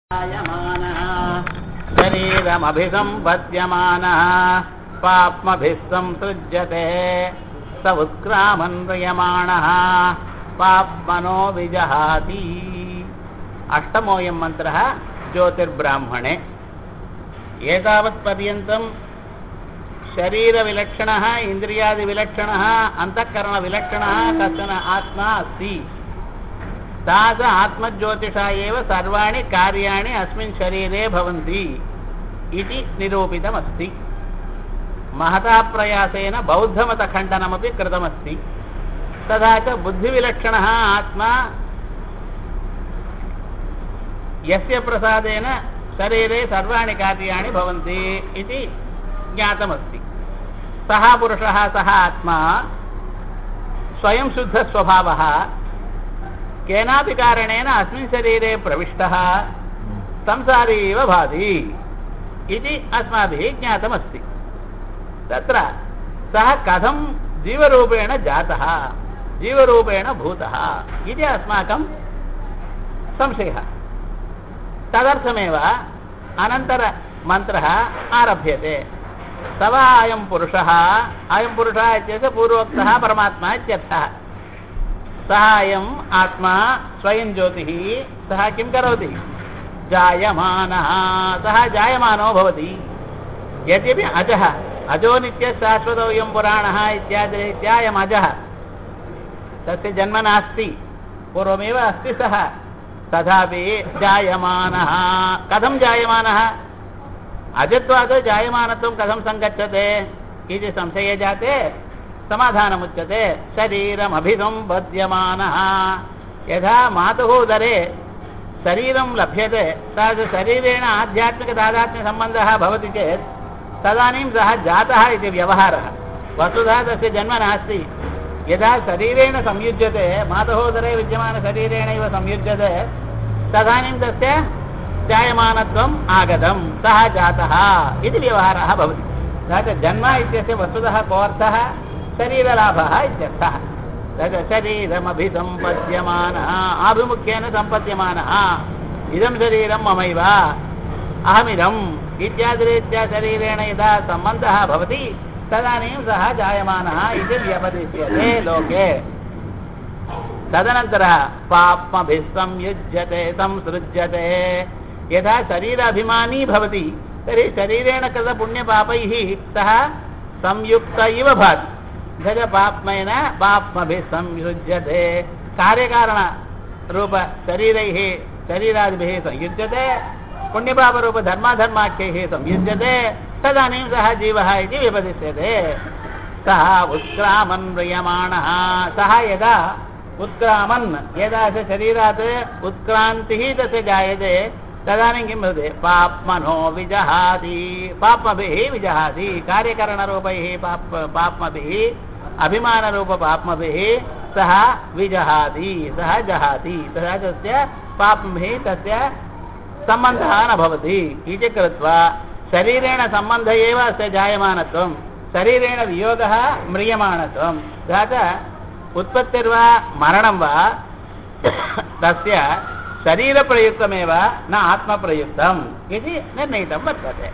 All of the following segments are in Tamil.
शरीरमभिसंपद्यमानः पाप्मभिः संसृज्यते स उत्क्रामन्वयमाणः पाप्मनो विजहाति। अष्टमोऽयं मन्त्रः ज्योतिर्ब्राह्मणे। एतावत्पर्यन्तं शरीरविलक्षणः इन्द्रियादिविलक्षणः अन्तःकरणविलक्षणः कश्चन आत्मा अस्ति। तास आत्मज्योतिषा एव सर्वाणि कार्याणि अस्मिन् शरीरे भवन्ति इति निरूपितमस्ति। महता प्रयासेन बौद्धमतखण्डनमपि कृतमस्ति। तथा च बुद्धिविलक्षणः आत्मा यस्य प्रसादेन शरीरे सर्वाणि कार्याणि भवन्ति इति ज्ञातमस्ति। सः पुरुषः सः आत्मा स्वयं शुद्धस्वभावः केनापि कारणेन अस्मिन् शरीरे प्रविष्टः संसारी एव भाति इति अस्माभिः ज्ञातमस्ति। तत्र सः कथं जीवरूपेण जातः जीवरूपेण भूतः इति अस्माकं संशयः। तदर्थमेव अनन्तरमन्त्रः आरभ्यते। तव अयं पुरुषः इत्यस्य पूर्वोक्तः परमात्मा इत्यर्थः। सः अयम् आत्मा स्वयं ज्योतिः। सः किं करोति? जायमानः। सः जायमानो भवति। यद्यपि अजः अजो नित्यः शाश्वतोऽयं पुराणः इत्यादिरीत्या अयम् अजः, तस्य जन्म नास्ति, पूर्वमेव अस्ति सः, तथापि जायमानः। कथं जायमानः? अजत्वात् जायमानत्वं कथं सङ्गच्छते इति संशये जाते समाधानमुच्यते। शरीरमभिसंपद्यमानः। यथा मातुः उदरे शरीरं लभ्यते तद्शरीरेण आध्यात्मिकतादात्म्यसम्बन्धः भवति चेत् तदानीं सः जातः इति व्यवहारः। वस्तुतः तस्य जन्म नास्ति। यदा शरीरेण संयुज्यते, मातुः उदरे विद्यमानशरीरेणैव संयुज्यते, तदानीं तस्य जायमानत्वम् आगतं, सः जातः इति व्यवहारः भवति। तथा च जन्म इत्यस्य वस्तुतः कोऽर्थः? शरीरलाभः इत्यर्थः। तत् शरीरमभिसंपद्यमानः, आभिमुख्येन सम्पद्यमानः। इदं शरीरं ममैव, अहमिदम् इत्यादिरीत्या शरीरेण यदा सम्बन्धः भवति तदानीं सः जायमानः इति व्यपदिश्यते लोके। तदनन्तरः पाप्मभिः संयुज्यते संसृज्यते। यदा शरीराभिमानी भवति तर्हि शरीरेण कृतपुण्यपापैः सः संयुक्त इव भाति। तथा पाप्मेन पाप्मभिः संयुज्यते। कार्यकारणरूप शरीरैः शरीरादिभिः संयुज्यते, पुण्यपापरूपधर्माधर्माख्यैः संयुज्यते, तदानीं सः जीवः इति व्यपदिश्यते। सः उत्क्रामन् म्रियमाणः। सः यदा उत्क्रामन्, यदा शरीरात् उत्क्रान्तिः तस्य जायते तदानीं किं भवति? पाप्मनो विजहाति। पाप्मभिः विजहाति। कार्यकरणरूपैः पाप्मभिः, अभिमानरूपपाप्मभिः सः विजहाति, सः जहाति। तथा तस्य पाप्मभिः तस्य सम्बन्धः न भवति इति कृत्वा शरीरेण सम्बन्ध एव अस्य जायमानत्वं, शरीरेण वियोगः म्रियमाणत्वं। तथा च उत्पत्तिर्वा मरणं वा तस्य शरीरप्रयुक्तमेव न आत्मप्रयुक्तम् इति निर्णीतं वर्तते।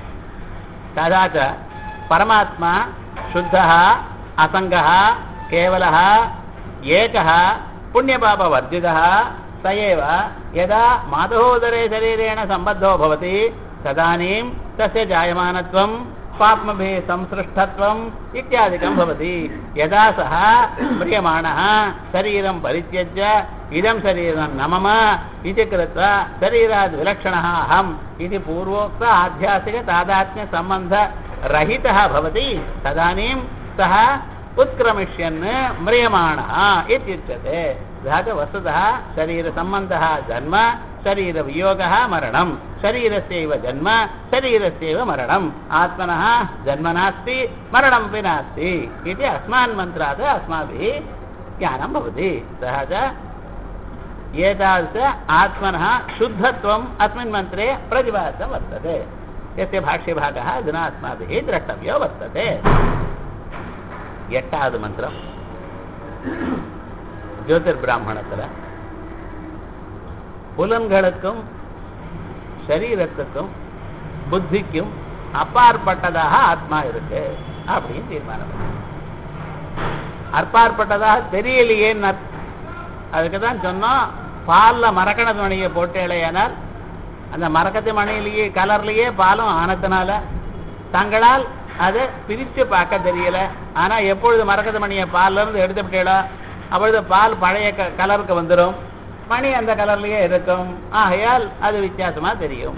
तथा च परमात्मा शुद्धः असङ्गः केवलः एकः पुण्यपापवर्जितः स एव यदा मातुः उदरे शरीरेण सम्बद्धो भवति तदानीं तस्य जायमानत्वं पाप्मभिः संसृष्टत्वम् इत्यादिकं भवति। यदा सः म्रियमाणः शरीरं परित्यज्य इदं शरीरं न मम इति कृत्वा शरीराद् विलक्षणः अहम् इति पूर्वोक्त आध्यात्मिकतादात्म्यसम्बन्धरहितः भवति, तदानीं सः उत्क्रमिष्यन् म्रियमाणः इत्युच्यते। तथा च वस्तुतः शरीरसम्बन्धः जन्म, शरीरवियोगः मरणं, शरीरस्यैव जन्म शरीरस्यैव मरणम्। आत्मनः जन्म नास्ति, मरणमपि नास्ति इति अस्मान् मन्त्रात् अस्माभिः ज्ञानं भवति। तथा च एतादृश आत्मनः शुद्धत्वम् अस्मिन् मन्त्रे प्रतिपादितं वर्तते, यस्य भाष्यभागः अधुना अस्माभिः द्रष्टव्यो वर्तते। एट्टावद् मन्त्रं ज्योतिर्ब्राह्मणத்தில் புலன்களுக்கும் சரீரத்துக்கும் புத்திக்கும் அப்பாற்பட்டதாக ஆத்மா இருக்கு அப்படின்னு தீர்மானம். அப்பாற்பட்டதாக தெரியலையே, அதுக்கு தான் சொன்னோம், பாலில் மரக்கணத்து மணியை போட்டு இலையானால் அந்த மரக்கத்து மணியிலேயே கலர்லேயே பாலும் ஆனத்தினால தங்களால் அதை பிரித்து பார்க்க தெரியல. ஆனால் எப்பொழுது மரக்கத்து மணியை பால்ல இருந்து எடுத்துவிட்டீங்களோ அப்பொழுது பால் பழைய கலருக்கு வந்துடும், மணி அந்த கலர்லேயே இருக்கும். ஆகையால் அது வித்தியாசமாக தெரியும்.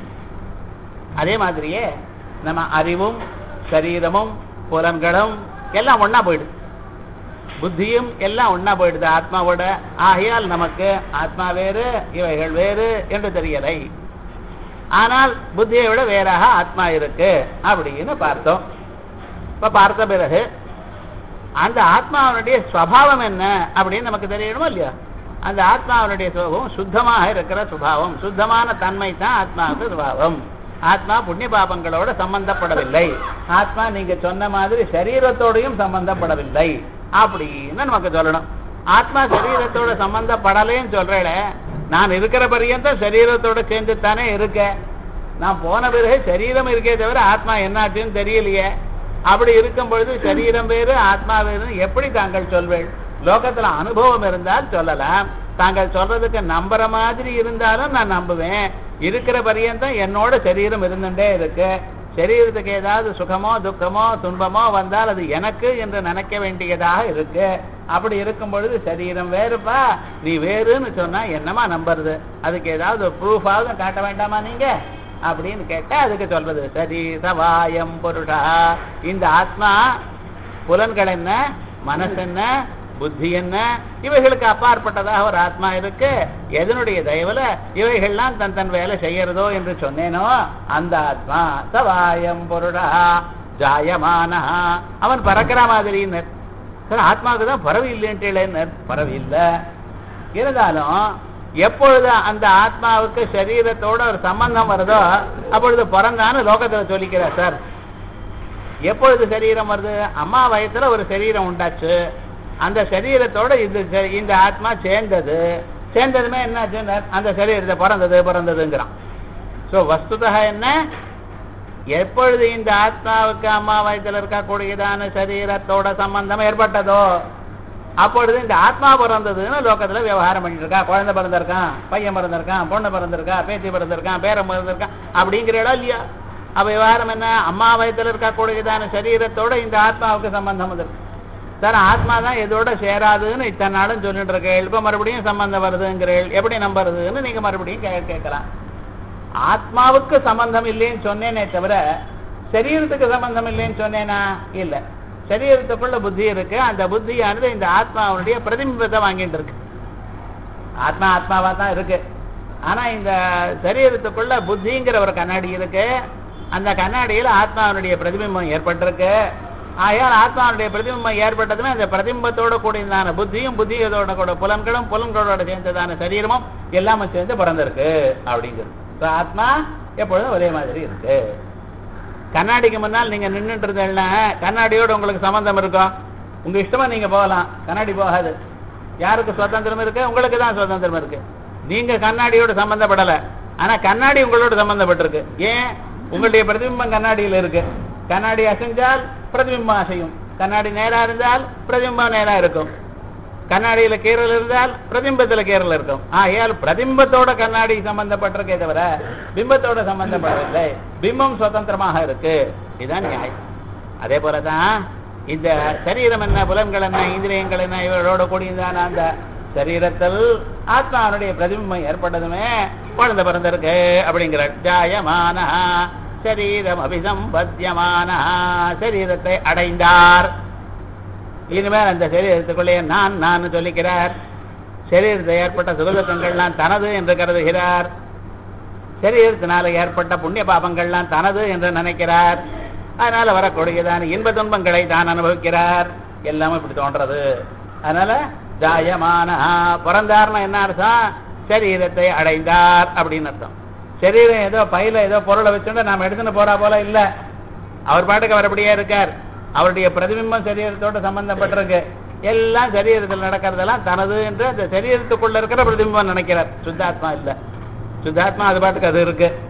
அதே மாதிரியே நம்ம அறிவும் சரீரமும் புலன்களும் எல்லாம் ஒன்றா போயிடுது, புத்தியும் எல்லாம் ஒன்றா போயிடுது ஆத்மாவோட. ஆகையால் நமக்கு ஆத்மா வேறு இவைகள் வேறு என்று தெரியலை. ஆனால் புத்தியை விட வேறாக ஆத்மா இருக்கு அப்படின்னு பார்த்தோம். இப்ப பார்த்த பிறகு அந்த ஆத்மாவனுடைய ஸ்வபாவம் என்ன அப்படின்னு நமக்கு தெரியணுமோ இல்லையா? அந்த ஆத்மாவனுடைய சுபாவம் சுத்தமாக இருக்கிற சுபாவம், சுத்தமான தன்மை தான் ஆத்மாவுக்கு சுபாவம். ஆத்மா புண்ணிய பாபங்களோட சம்பந்தப்படவில்லை. ஆத்மா நீங்க சொன்ன மாதிரி சரீரத்தோடையும் சம்பந்தப்படவில்லை அப்படின்னு நமக்கு சொல்லணும். ஆத்மா சரீரத்தோட சம்பந்தப்படலைன்னு சொல்றேன். நான் இருக்கிற பரியந்தம் சரீரத்தோட சேர்ந்து தானே இருக்க. நான் போன பிறகு சரீரம் இருக்கே தவிர ஆத்மா என்னாச்சுன்னு தெரியலையே. அப்படி இருக்கும் பொழுது சரீரம் வேறு ஆத்மா வேறு எப்படி தாங்கள் சொல்வேள்? லோகத்துல அனுபவம் இருந்தால் சொல்லலாம். தாங்கள் சொல்றதுக்கு நம்புற மாதிரி இருந்தாலும் நான் நம்புவேன். இருக்கிற பரியந்தம் என்னோட சரீரம் இருந்துட்டே இருக்கு. சரீரத்துக்கு ஏதாவது சுகமோ துக்கமோ துன்பமோ வந்தால் அது எனக்கு என்று நினைக்க வேண்டியதாக இருக்கு. அப்படி இருக்கும் பொழுது சரீரம் வேறுப்பா நீ வேறுன்னு சொன்னா என்னமா நம்புறது? அதுக்கு ஏதாவது ப்ரூஃபாவது காட்ட வேண்டாமா நீங்க அப்படின்னு கேட்டா அதுக்கு சொல்றது சரீரவாயம் புருஷா. இந்த ஆத்மா புலன்கள் என்ன, மனசு என்ன, புத்தி என்ன, இவைகளுக்கு அப்பாற்பட்டதாக ஒரு ஆத்மா இருக்கு. எதனுடைய தயவுல இவைகள்லாம் தன் தன் வேலை செய்யறதோ என்று சொன்னேனோ அந்த ஆத்மா சவாயம் பொருடா ஜாயமான. அவன் பறக்கிற மாதிரி சார், ஆத்மாவுக்கு தான் பறவை இல்லைன்ட்டு பறவை இல்லை. இருந்தாலும் எப்பொழுது அந்த ஆத்மாவுக்கு சரீரத்தோட ஒரு சம்பந்தம் வருதோ அப்பொழுது பிறந்தான்னு லோகத்துல சொல்லிக்கிறார் சார். எப்பொழுது சரீரம் வருது? அம்மா வயசுல ஒரு சரீரம் உண்டாச்சு. அந்த சரீரத்தோட இந்த ஆத்மா சேர்ந்ததுமே என்னாச்சு? அந்த சரீரத்தை பிறந்ததுங்கிறான். ஸோ வஸ்துதா என்ன? எப்பொழுது இந்த ஆத்மாவுக்கு அம்மா வயசுல இருக்கக்கூடியதான சரீரத்தோட சம்பந்தம் ஏற்பட்டதோ அப்பொழுது இந்த ஆத்மா பிறந்ததுன்னு லோகத்துல விவகாரம் பண்ணிட்டு இருக்கா. குழந்தை பிறந்திருக்கான், பையன் பிறந்திருக்கான், பொண்ணு பிறந்திருக்கா, பேத்தி பிறந்திருக்கான், பேரன் பிறந்திருக்கான் அப்படிங்கிற இடம் இல்லையா? அப்ப விவகாரம் என்ன? அம்மா வயசுல இருக்கக்கூடியதான சரீரத்தோட இந்த ஆத்மாவுக்கு சம்பந்தம் வந்துருக்கு சார். ஆத்மா தான் எதோட சேராதுன்னு இத்தனை நாளும் சொல்லிட்டு இருக்கேன். இப்ப மறுபடியும் சம்பந்தம் வருதுங்கிறேன். எப்படி நம்புறதுன்னு நீங்க மறுபடியும் கேட்கலாம். ஆத்மாவுக்கு சம்பந்தம் இல்லைன்னு சொன்னேனே தவிர சரீரத்துக்கு சம்பந்தம் இல்லைன்னு சொன்னேனா? இல்லை. சரீரத்துக்குள்ள புத்தி இருக்கு. அந்த புத்தியானது இந்த ஆத்மாவுடைய பிரதிபிம்பத்தை வாங்கிட்டு இருக்கு. ஆத்மா ஆத்மாவா தான் இருக்கு. ஆனா இந்த சரீரத்துக்குள்ள புத்திங்கிற ஒரு கண்ணாடி இருக்கு. அந்த கண்ணாடியில் ஆத்மாவுடைய பிரதிபிம்பம் ஏற்பட்டிருக்கு. ஆகையால் ஆத்மாவுடைய பிரதிபிம்பம் ஏற்பட்டதுமே அந்த பிரதிபிம்பத்தோட கூடியதான புத்தியும் புத்தியோட கூட புலன்களும் புலன்களோட சேர்ந்ததான சரீரமும் எல்லாமே சேர்ந்து பிறந்திருக்கு அப்படிங்கிறது. ஆத்மா எப்பொழுதும் ஒரே மாதிரி இருக்கு. கண்ணாடிக்கு முன்னால் நீங்க நின்றுட்டு இருந்தீங்கன்னா கண்ணாடியோட உங்களுக்கு சம்பந்தம் இருக்கும். உங்க இஷ்டமா நீங்க போகலாம், கண்ணாடி போகாது. யாருக்கு சுதந்திரம் இருக்கு? உங்களுக்கு தான் சுதந்திரம் இருக்கு. நீங்க கண்ணாடியோட சம்பந்தப்படல, ஆனா கண்ணாடி உங்களோட சம்பந்தப்பட்டிருக்கு. ஏன்? உங்களுடைய பிரதிபிம்பம் கண்ணாடியில் இருக்கு. கண்ணாடி அசைஞ்சால் பிரதிபிம்பம் அசையும். கண்ணாடி நேரா இருந்தால் பிரதிபிம்பம் நேரா இருக்கும். கண்ணாடியில கீரல் இருந்தால் பிரதிபிம்பத்துல கீரல் இருக்கும். ஆகையால் பிரதிபிம்பத்தோட கண்ணாடி சம்பந்தப்பட்டிருக்கே தவிர பிம்பத்தோட சம்பந்தப்படவில்லை. பிம்பம் சுதந்திரமாக இருக்கு. இதுதான் நியாயம். அதே போலதான் இந்த சரீரம் என்ன, புலன்கள் என்ன, இந்திரியங்கள் என்ன, இவரோட கூடியதான அந்த சரீரத்தில் ஆத்மாவுடைய பிரதிபிம்பம் ஏற்பட்டதுமே குழந்தை பிறந்திருக்கு அப்படிங்கிற ஜாயமான சரீரம் அபிசம்பத்தியமான சரீரத்தை அடைந்தார். இனிமேல் அந்த சரீரத்துக்குள்ளே நான் சொல்லிக்கிறார். சரீரத்தை ஏற்பட்ட சுகதுக்கங்கள்லாம் தனது என்று கருதுகிறார். சரீரத்தினால ஏற்பட்ட புண்ணிய பாபங்கள்லாம் தனது என்று நினைக்கிறார். அதனால வரக்கூடியதான இன்ப துன்பங்களை தான் அனுபவிக்கிறார். எல்லாமே இப்படி தோன்றது. அதனால ஜாயமான பிறந்தார்னா என்ன அர்த்தம்? சரீரத்தை அடைந்தார் அப்படின்னு அர்த்தம். சரீரம் ஏதோ பையில ஏதோ பொருளை வச்சுட்டு நாம எடுத்துன்னு போறா போல இல்ல. அவர் பாட்டுக்கு அவர் அப்படியே இருக்கார். அவருடைய பிரதிபிம்பம் சரீரத்தோட சம்பந்தப்பட்டிருக்கு. எல்லாம் சரீரத்தில் நடக்கிறதெல்லாம் தனது என்று அந்த சரீரத்துக்குள்ள இருக்கிற பிரதிபிம்பம் நினைக்கிறார். சுத்தாத்மா இல்ல. சுத்தாத்மா அது பாட்டுக்கு அது இருக்கு.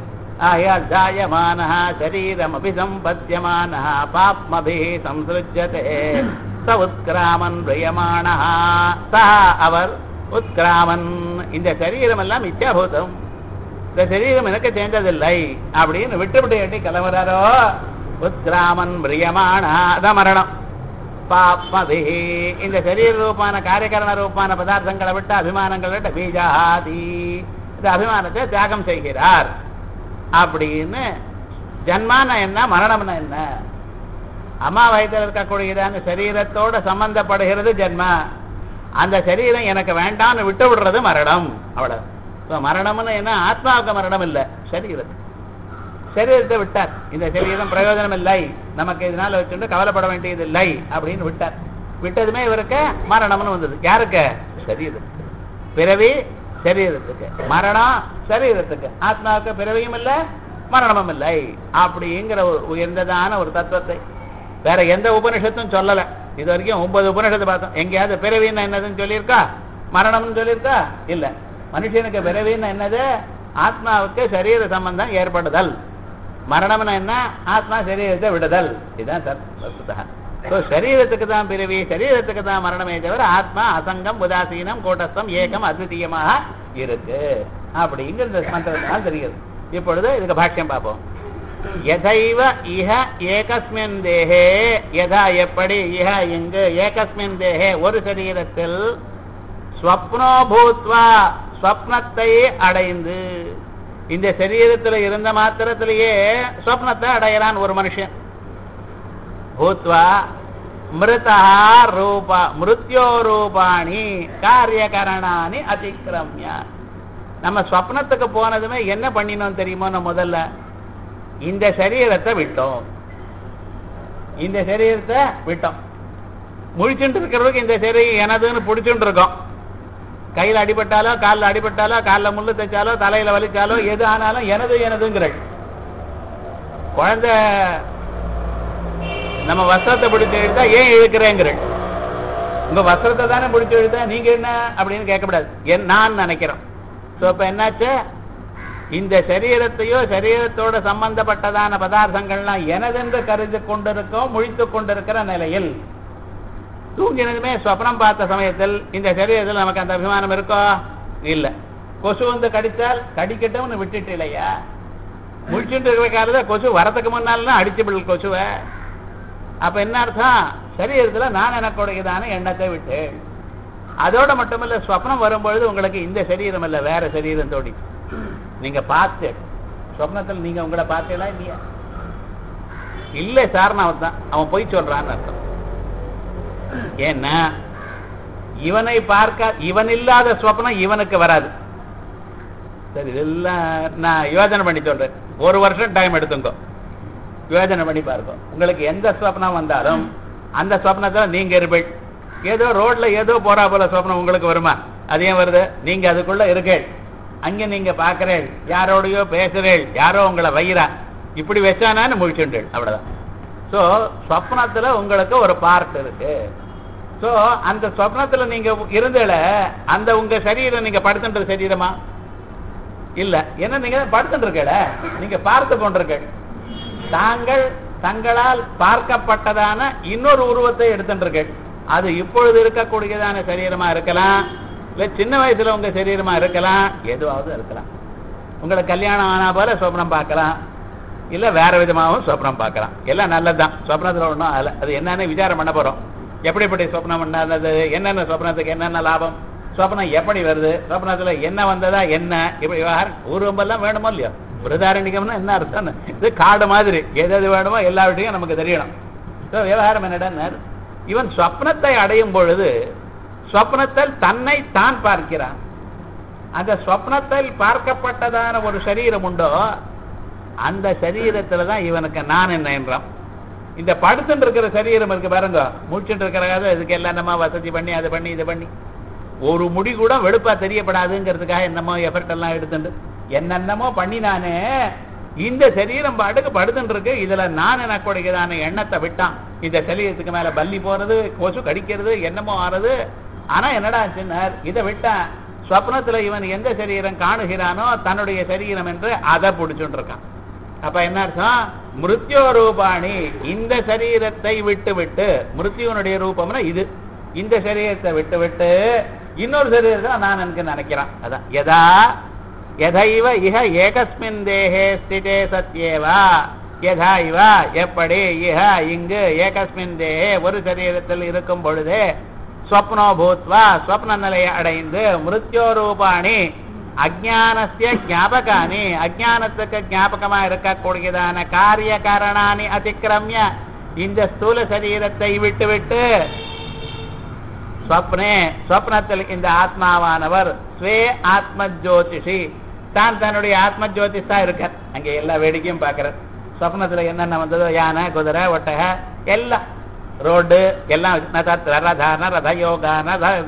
ஆயால் ஜாயமானஹ சரீரமபி சம்பத்யமானஹ பாப்மபிஹி சம்ஸ்ருஜ்யதே ச உத்கிராமன் பிரியமானஹ சஹ அவர் உத்கிராமன் இந்த சரீரம் எல்லாம் மித்யாபூதம், இந்த சரீரம் எனக்கு சேர்ந்ததில்லை அப்படின்னு விட்டுவிட்டு எட்டி கிளம்புறாரோ உத்கிராமன் பிரியமானஹ அதான் மரணம். பாப்மபிஹி இந்த சரீர ரூபான காரியகரண ரூபான பதார்த்தங்களை விட்டு அபிமானங்களை விட்டு பீஜாதி இந்த அபிமானத்தை தியாகம் செய்கிறார். அப்படின்னு ஜன்மான என்ன மரணம்னா என்ன? அம்மா வயதில் இருக்கக்கூடியதான சரீரத்தோட சம்பந்தப்படுகிறது ஜென்மா. அந்த சரீரம் எனக்கு வேண்டாம்னு விட்டு விடுறது மரணம். அவ்வளவு. மரணம்னு என்ன ஆத்மாவுக்கு மரணம் இல்லை, சரீரத்துக்கு. சரீரத்தை விட்டார். இந்த சரீரம் பிரயோஜனம் இல்லை, நமக்கு இதனால வச்சுட்டு கவலைப்பட வேண்டியது இல்லை அப்படின்னு விட்டார். விட்டதுமே இவருக்கு மரணம்னு வந்தது. யாருக்கு? சரீரத்துக்கு. பிறவி சரீரத்துக்கு, மரணம் சரீரத்துக்கு. ஆத்மாவுக்கு பிறவியும் இல்லை மரணமும் இல்லை அப்படிங்கிற ஒரு உயர்ந்ததான ஒரு தத்துவத்தை வேற எந்த உபனிஷத்தும் சொல்லல. இது வரைக்கும் 9 உபனிஷத்து பார்த்தோம். எங்கேயாவது பிறவின்னா என்னதுன்னு சொல்லியிருக்கா? மரணம்னு சொல்லியிருக்கா? இல்ல. மனுஷனுக்கு பிறவின்னா என்னது? ஆத்மாவுக்கு சரீர சம்பந்தம் ஏற்படுதல். மரணம்னா என்ன? ஆத்மா சரீரத்தை விடுதல். இதுதான் வஸ்துதா. சரீரத்துக்கு தான் பிறவி, சரீரத்துக்கு தான் மரணமே தவிர ஆத்மா அசங்கம் உதாசீனம் கூட்டஸ்தம் ஏகம் அத்விதீயமாக இருக்கு அப்படிங்கிறது மந்திரத்தினால் தெரிகிறது. இப்பொழுது இதுக்கு பாஷ்யம் பார்ப்போம். யதைவ இஹ ஏகஸ்மின் தேஹே, யதா எப்படி, இஹ இங்கு, ஏகஸ்மின் தேஹே ஒரு சரீரத்தில், ஸ்வப்னோ பூத்வா ஸ்வப்னத்தை அடைந்து, இந்த சரீரத்தில் இருந்த மாத்திரத்திலேயே ஸ்வப்னத்தை அடையறான் ஒரு மனுஷன். பூத்வா மிருதா ரூபா மிருத்யோ ரூபாணி காரியகரணானி அதிக்கிரமிய. நம்ம ஸ்வப்னத்துக்கு போனதுமே என்ன பண்ணினோம் தெரியுமோ? நம்ம முதல்ல இந்த சரீரத்தை விட்டோம். இந்த சரீரத்தை விட்டோம். முழிச்சுட்டு இருக்கிறவருக்கு இந்த சரீரம் எனதுன்னு பிடிச்சுட்டு இருக்கோம். கையில் அடிபட்டாலோ காலில் அடிபட்டாலோ காலில் முள்ளு தைச்சாலோ தலையில வலிச்சாலோ எது ஆனாலும் எனது எனதுங்கிற குழந்தை நம்ம வஸ்திரத்தை பிடிச்சு எழுதா ஏன் இழுக்கிறேங்கிற, உங்க வஸ்திரத்தை தானே பிடிச்சு எழுதா நீங்க என்ன அப்படின்னு கேட்கக்கூடாது. நான் நினைக்கிறோம். ஸோ இப்போ என்னாச்சு? இந்த சரீரத்தையோ சரீரத்தோட சம்பந்தப்பட்டதான பதார்த்தங்கள்லாம் எனதென்று கருதி கொண்டிருக்கோம். முழித்து கொண்டிருக்கிற நிலையில் தூங்கினதுமே ஸ்வப்னம் பார்த்த சமயத்தில் இந்த சரீரத்தில் நமக்கு அந்த அபிமானம் இருக்கோ? இல்லை. கொசு வந்து கடித்தால் கடிக்கட்டும்னு விட்டுட்டு இல்லையா? முழிச்சுட்டு இருக்கிற காலத்தில் கொசு வரதுக்கு முன்னால்னா அடிச்சு விடல் கொசுவை. அப்ப என்ன அர்த்தம்? சரீரத்துல நான் எனக்குடையதான எண்ணத்தை விட்டு. அதோட மட்டுமல்ல, ஸ்வப்னம் வரும்பொழுது உங்களுக்கு இந்த சரீரம் இல்ல, வேற சரீரம் தோடி நீங்க பார்த்து ஸ்வப்னத்தில் நீங்க உங்களை பார்த்தீங்களா இல்லையா? இல்ல சார், நான் தான் அவன் போய் சொல்றான்னு அர்த்தம். ஏன்னா இவனை பார்க்க இவன் இல்லாத ஸ்வப்னம் இவனுக்கு வராது. சரி, இதெல்லாம் நான் யோஜனை பண்ணி சொல்றேன். 1 வருஷம் டைம் எடுத்துங்க, யோஜனை பண்ணி பாருங்க. உங்களுக்கு எந்த ஸ்வப்னம் வந்தாலும் அந்த ஸ்வப்னத்துல நீங்க இருப்பீள். ஏதோ ரோட்ல ஏதோ போறா போல ஸ்வப்னம் உங்களுக்கு வருமா? அது ஏன் வருது? நீங்க அதுக்குள்ள இருக்கேள். அங்க நீங்க பாக்குறேள், யாரோடையோ பேசுறேள், யாரோ உங்களை வயிறா இப்படி வச்சானான்னு முழிச்சுண்டேள். அவ்வளவுதான். ஸோ ஸ்வப்னத்துல உங்களுக்கு ஒரு பார்ட் இருக்கு. ஸோ அந்த ஸ்வப்னத்துல நீங்க இருந்தல அந்த உங்க சரீரம் நீங்க படுத்துன்ற சரீரமா? இல்ல. என்ன நீங்க படுத்துட்டு இருக்கல, நீங்க பார்த்து கொண்டிருக்க. தாங்கள் தங்களால் பார்க்கப்பட்டதான இன்னொரு உருவத்தை எடுத்துட்டு. அது இப்பொழுது இருக்கக்கூடியதான சரீரமா இருக்கலாம், இல்ல சின்ன வயசுல உங்க சரீரமா இருக்கலாம், எதுவாவது இருக்கலாம். உங்களுக்கு கல்யாணம் ஆனா போல சொப்னம் பார்க்கலாம், இல்ல வேற விதமாகவும் சொப்னம் பார்க்கலாம். எல்லாம் நல்லதுதான். சொப்னத்துல ஒன்றும் அது என்னன்னு விசாரம் பண்ண போறோம். எப்படிப்பட்ட சொப்னம் பண்ணது, என்னென்ன சொப்னத்துக்கு என்னென்ன லாபம், சொப்னம் எப்படி வருது, சொப்னத்துல என்ன வந்ததா என்ன, இப்படி ஊர்வம்பெல்லாம் வேணுமோ இல்லையோ. பிரதாரணிகம்னா என்ன அர்த்தம்? இது காடு மாதிரி எது வேணுமோ எல்லா விஷயம் நமக்கு தெரியணும். விவகாரம் என்னடா, இவன் ஸ்வப்னத்தை அடையும் பொழுது ஸ்வப்னத்தில் தன்னை தான் பார்க்கிறான். அந்த ஸ்வப்னத்தில் பார்க்கப்பட்டதான ஒரு சரீரம் உண்டோ, அந்த சரீரத்துலதான் இவனுக்கு நான் என்ன என்றான். இந்த படுத்துட்டு இருக்கிற சரீரம் இருக்கு பாருங்க, முடிச்சுட்டு இருக்கிற இதுக்கு எல்லாம் நம்ம வசதி பண்ணி அதை பண்ணி இதை பண்ணி ஒரு முடி கூட வெளுப்பா தெரியப்படாதுங்கிறதுக்காக என்னமோ எஃபர்ட் எல்லாம் எடுத்துட்டு என்னென்னமோ பண்ணி நானே இந்த சரீரம் பாட்டுக்கு படுத்துட்டு இருக்கு. இதுல நான் எனக்குடையதான எண்ணத்தை விட்டான். இந்த சரீரத்துக்கு மேல பல்லி போறது, கொசு கடிக்கிறது, என்னமோ ஆறது. ஆனா என்னடா சின்னர், இதை விட்டான். ஸ்வப்னத்துல இவன் எந்த சரீரம் காணுகிறானோ தன்னுடைய சரீரம் என்று அதை பிடிச்சுட்டு இருக்கான். அப்ப என்ன அர்த்தம்? மிருத்யோ ரூபாணி, இந்த சரீரத்தை விட்டு விட்டு, மிருத்யுனுடைய ரூபம்னா இது, இந்த சரீரத்தை விட்டு விட்டு இன்னொரு சரீரத்தை நான் எனக்கு நினைக்கிறான். அதான் யதா யதைவ இஹ ஏகஸ்மின் தேஹே ஸ்திதே சத்யேவா, யதா இவ எப்படி, இஹ இங்கு, ஏகஸ்மின் தேஹே ஒரு சரீரத்தில் இருக்கும் பொழுது, ஸ்வப்னோ பூத்வா ஸ்வப்ன நிலையை அடைந்து, மிருத்யோ ரூபாணி அஜ்ஞானஸ்ய ஞாபகானி, அஜ்ஞானத்துக்கு ஞாபகமா இருக்கக்கூடியதான காரிய காரணானி அதிக்கிரமிய, இந்த ஸ்தூல சரீரத்தை விட்டு விட்டு ஸ்வப்னே, ஸ்வப்னத்தில் இந்த ஆத்மாவானவர் ஸ்வே ஆத்ம ஜோதிஷி, தான் தன்னுடைய ஆத்ம ஜோதிஷா இருக்கார். அங்கே எல்லா வேடிக்கையும் பார்க்கிறார். ஸ்வப்னத்துல என்னென்ன வந்ததோ, யானை, குதிரை, ஒட்டக, எல்லாம் ரோடு எல்லாம், ரதான ரதயோகான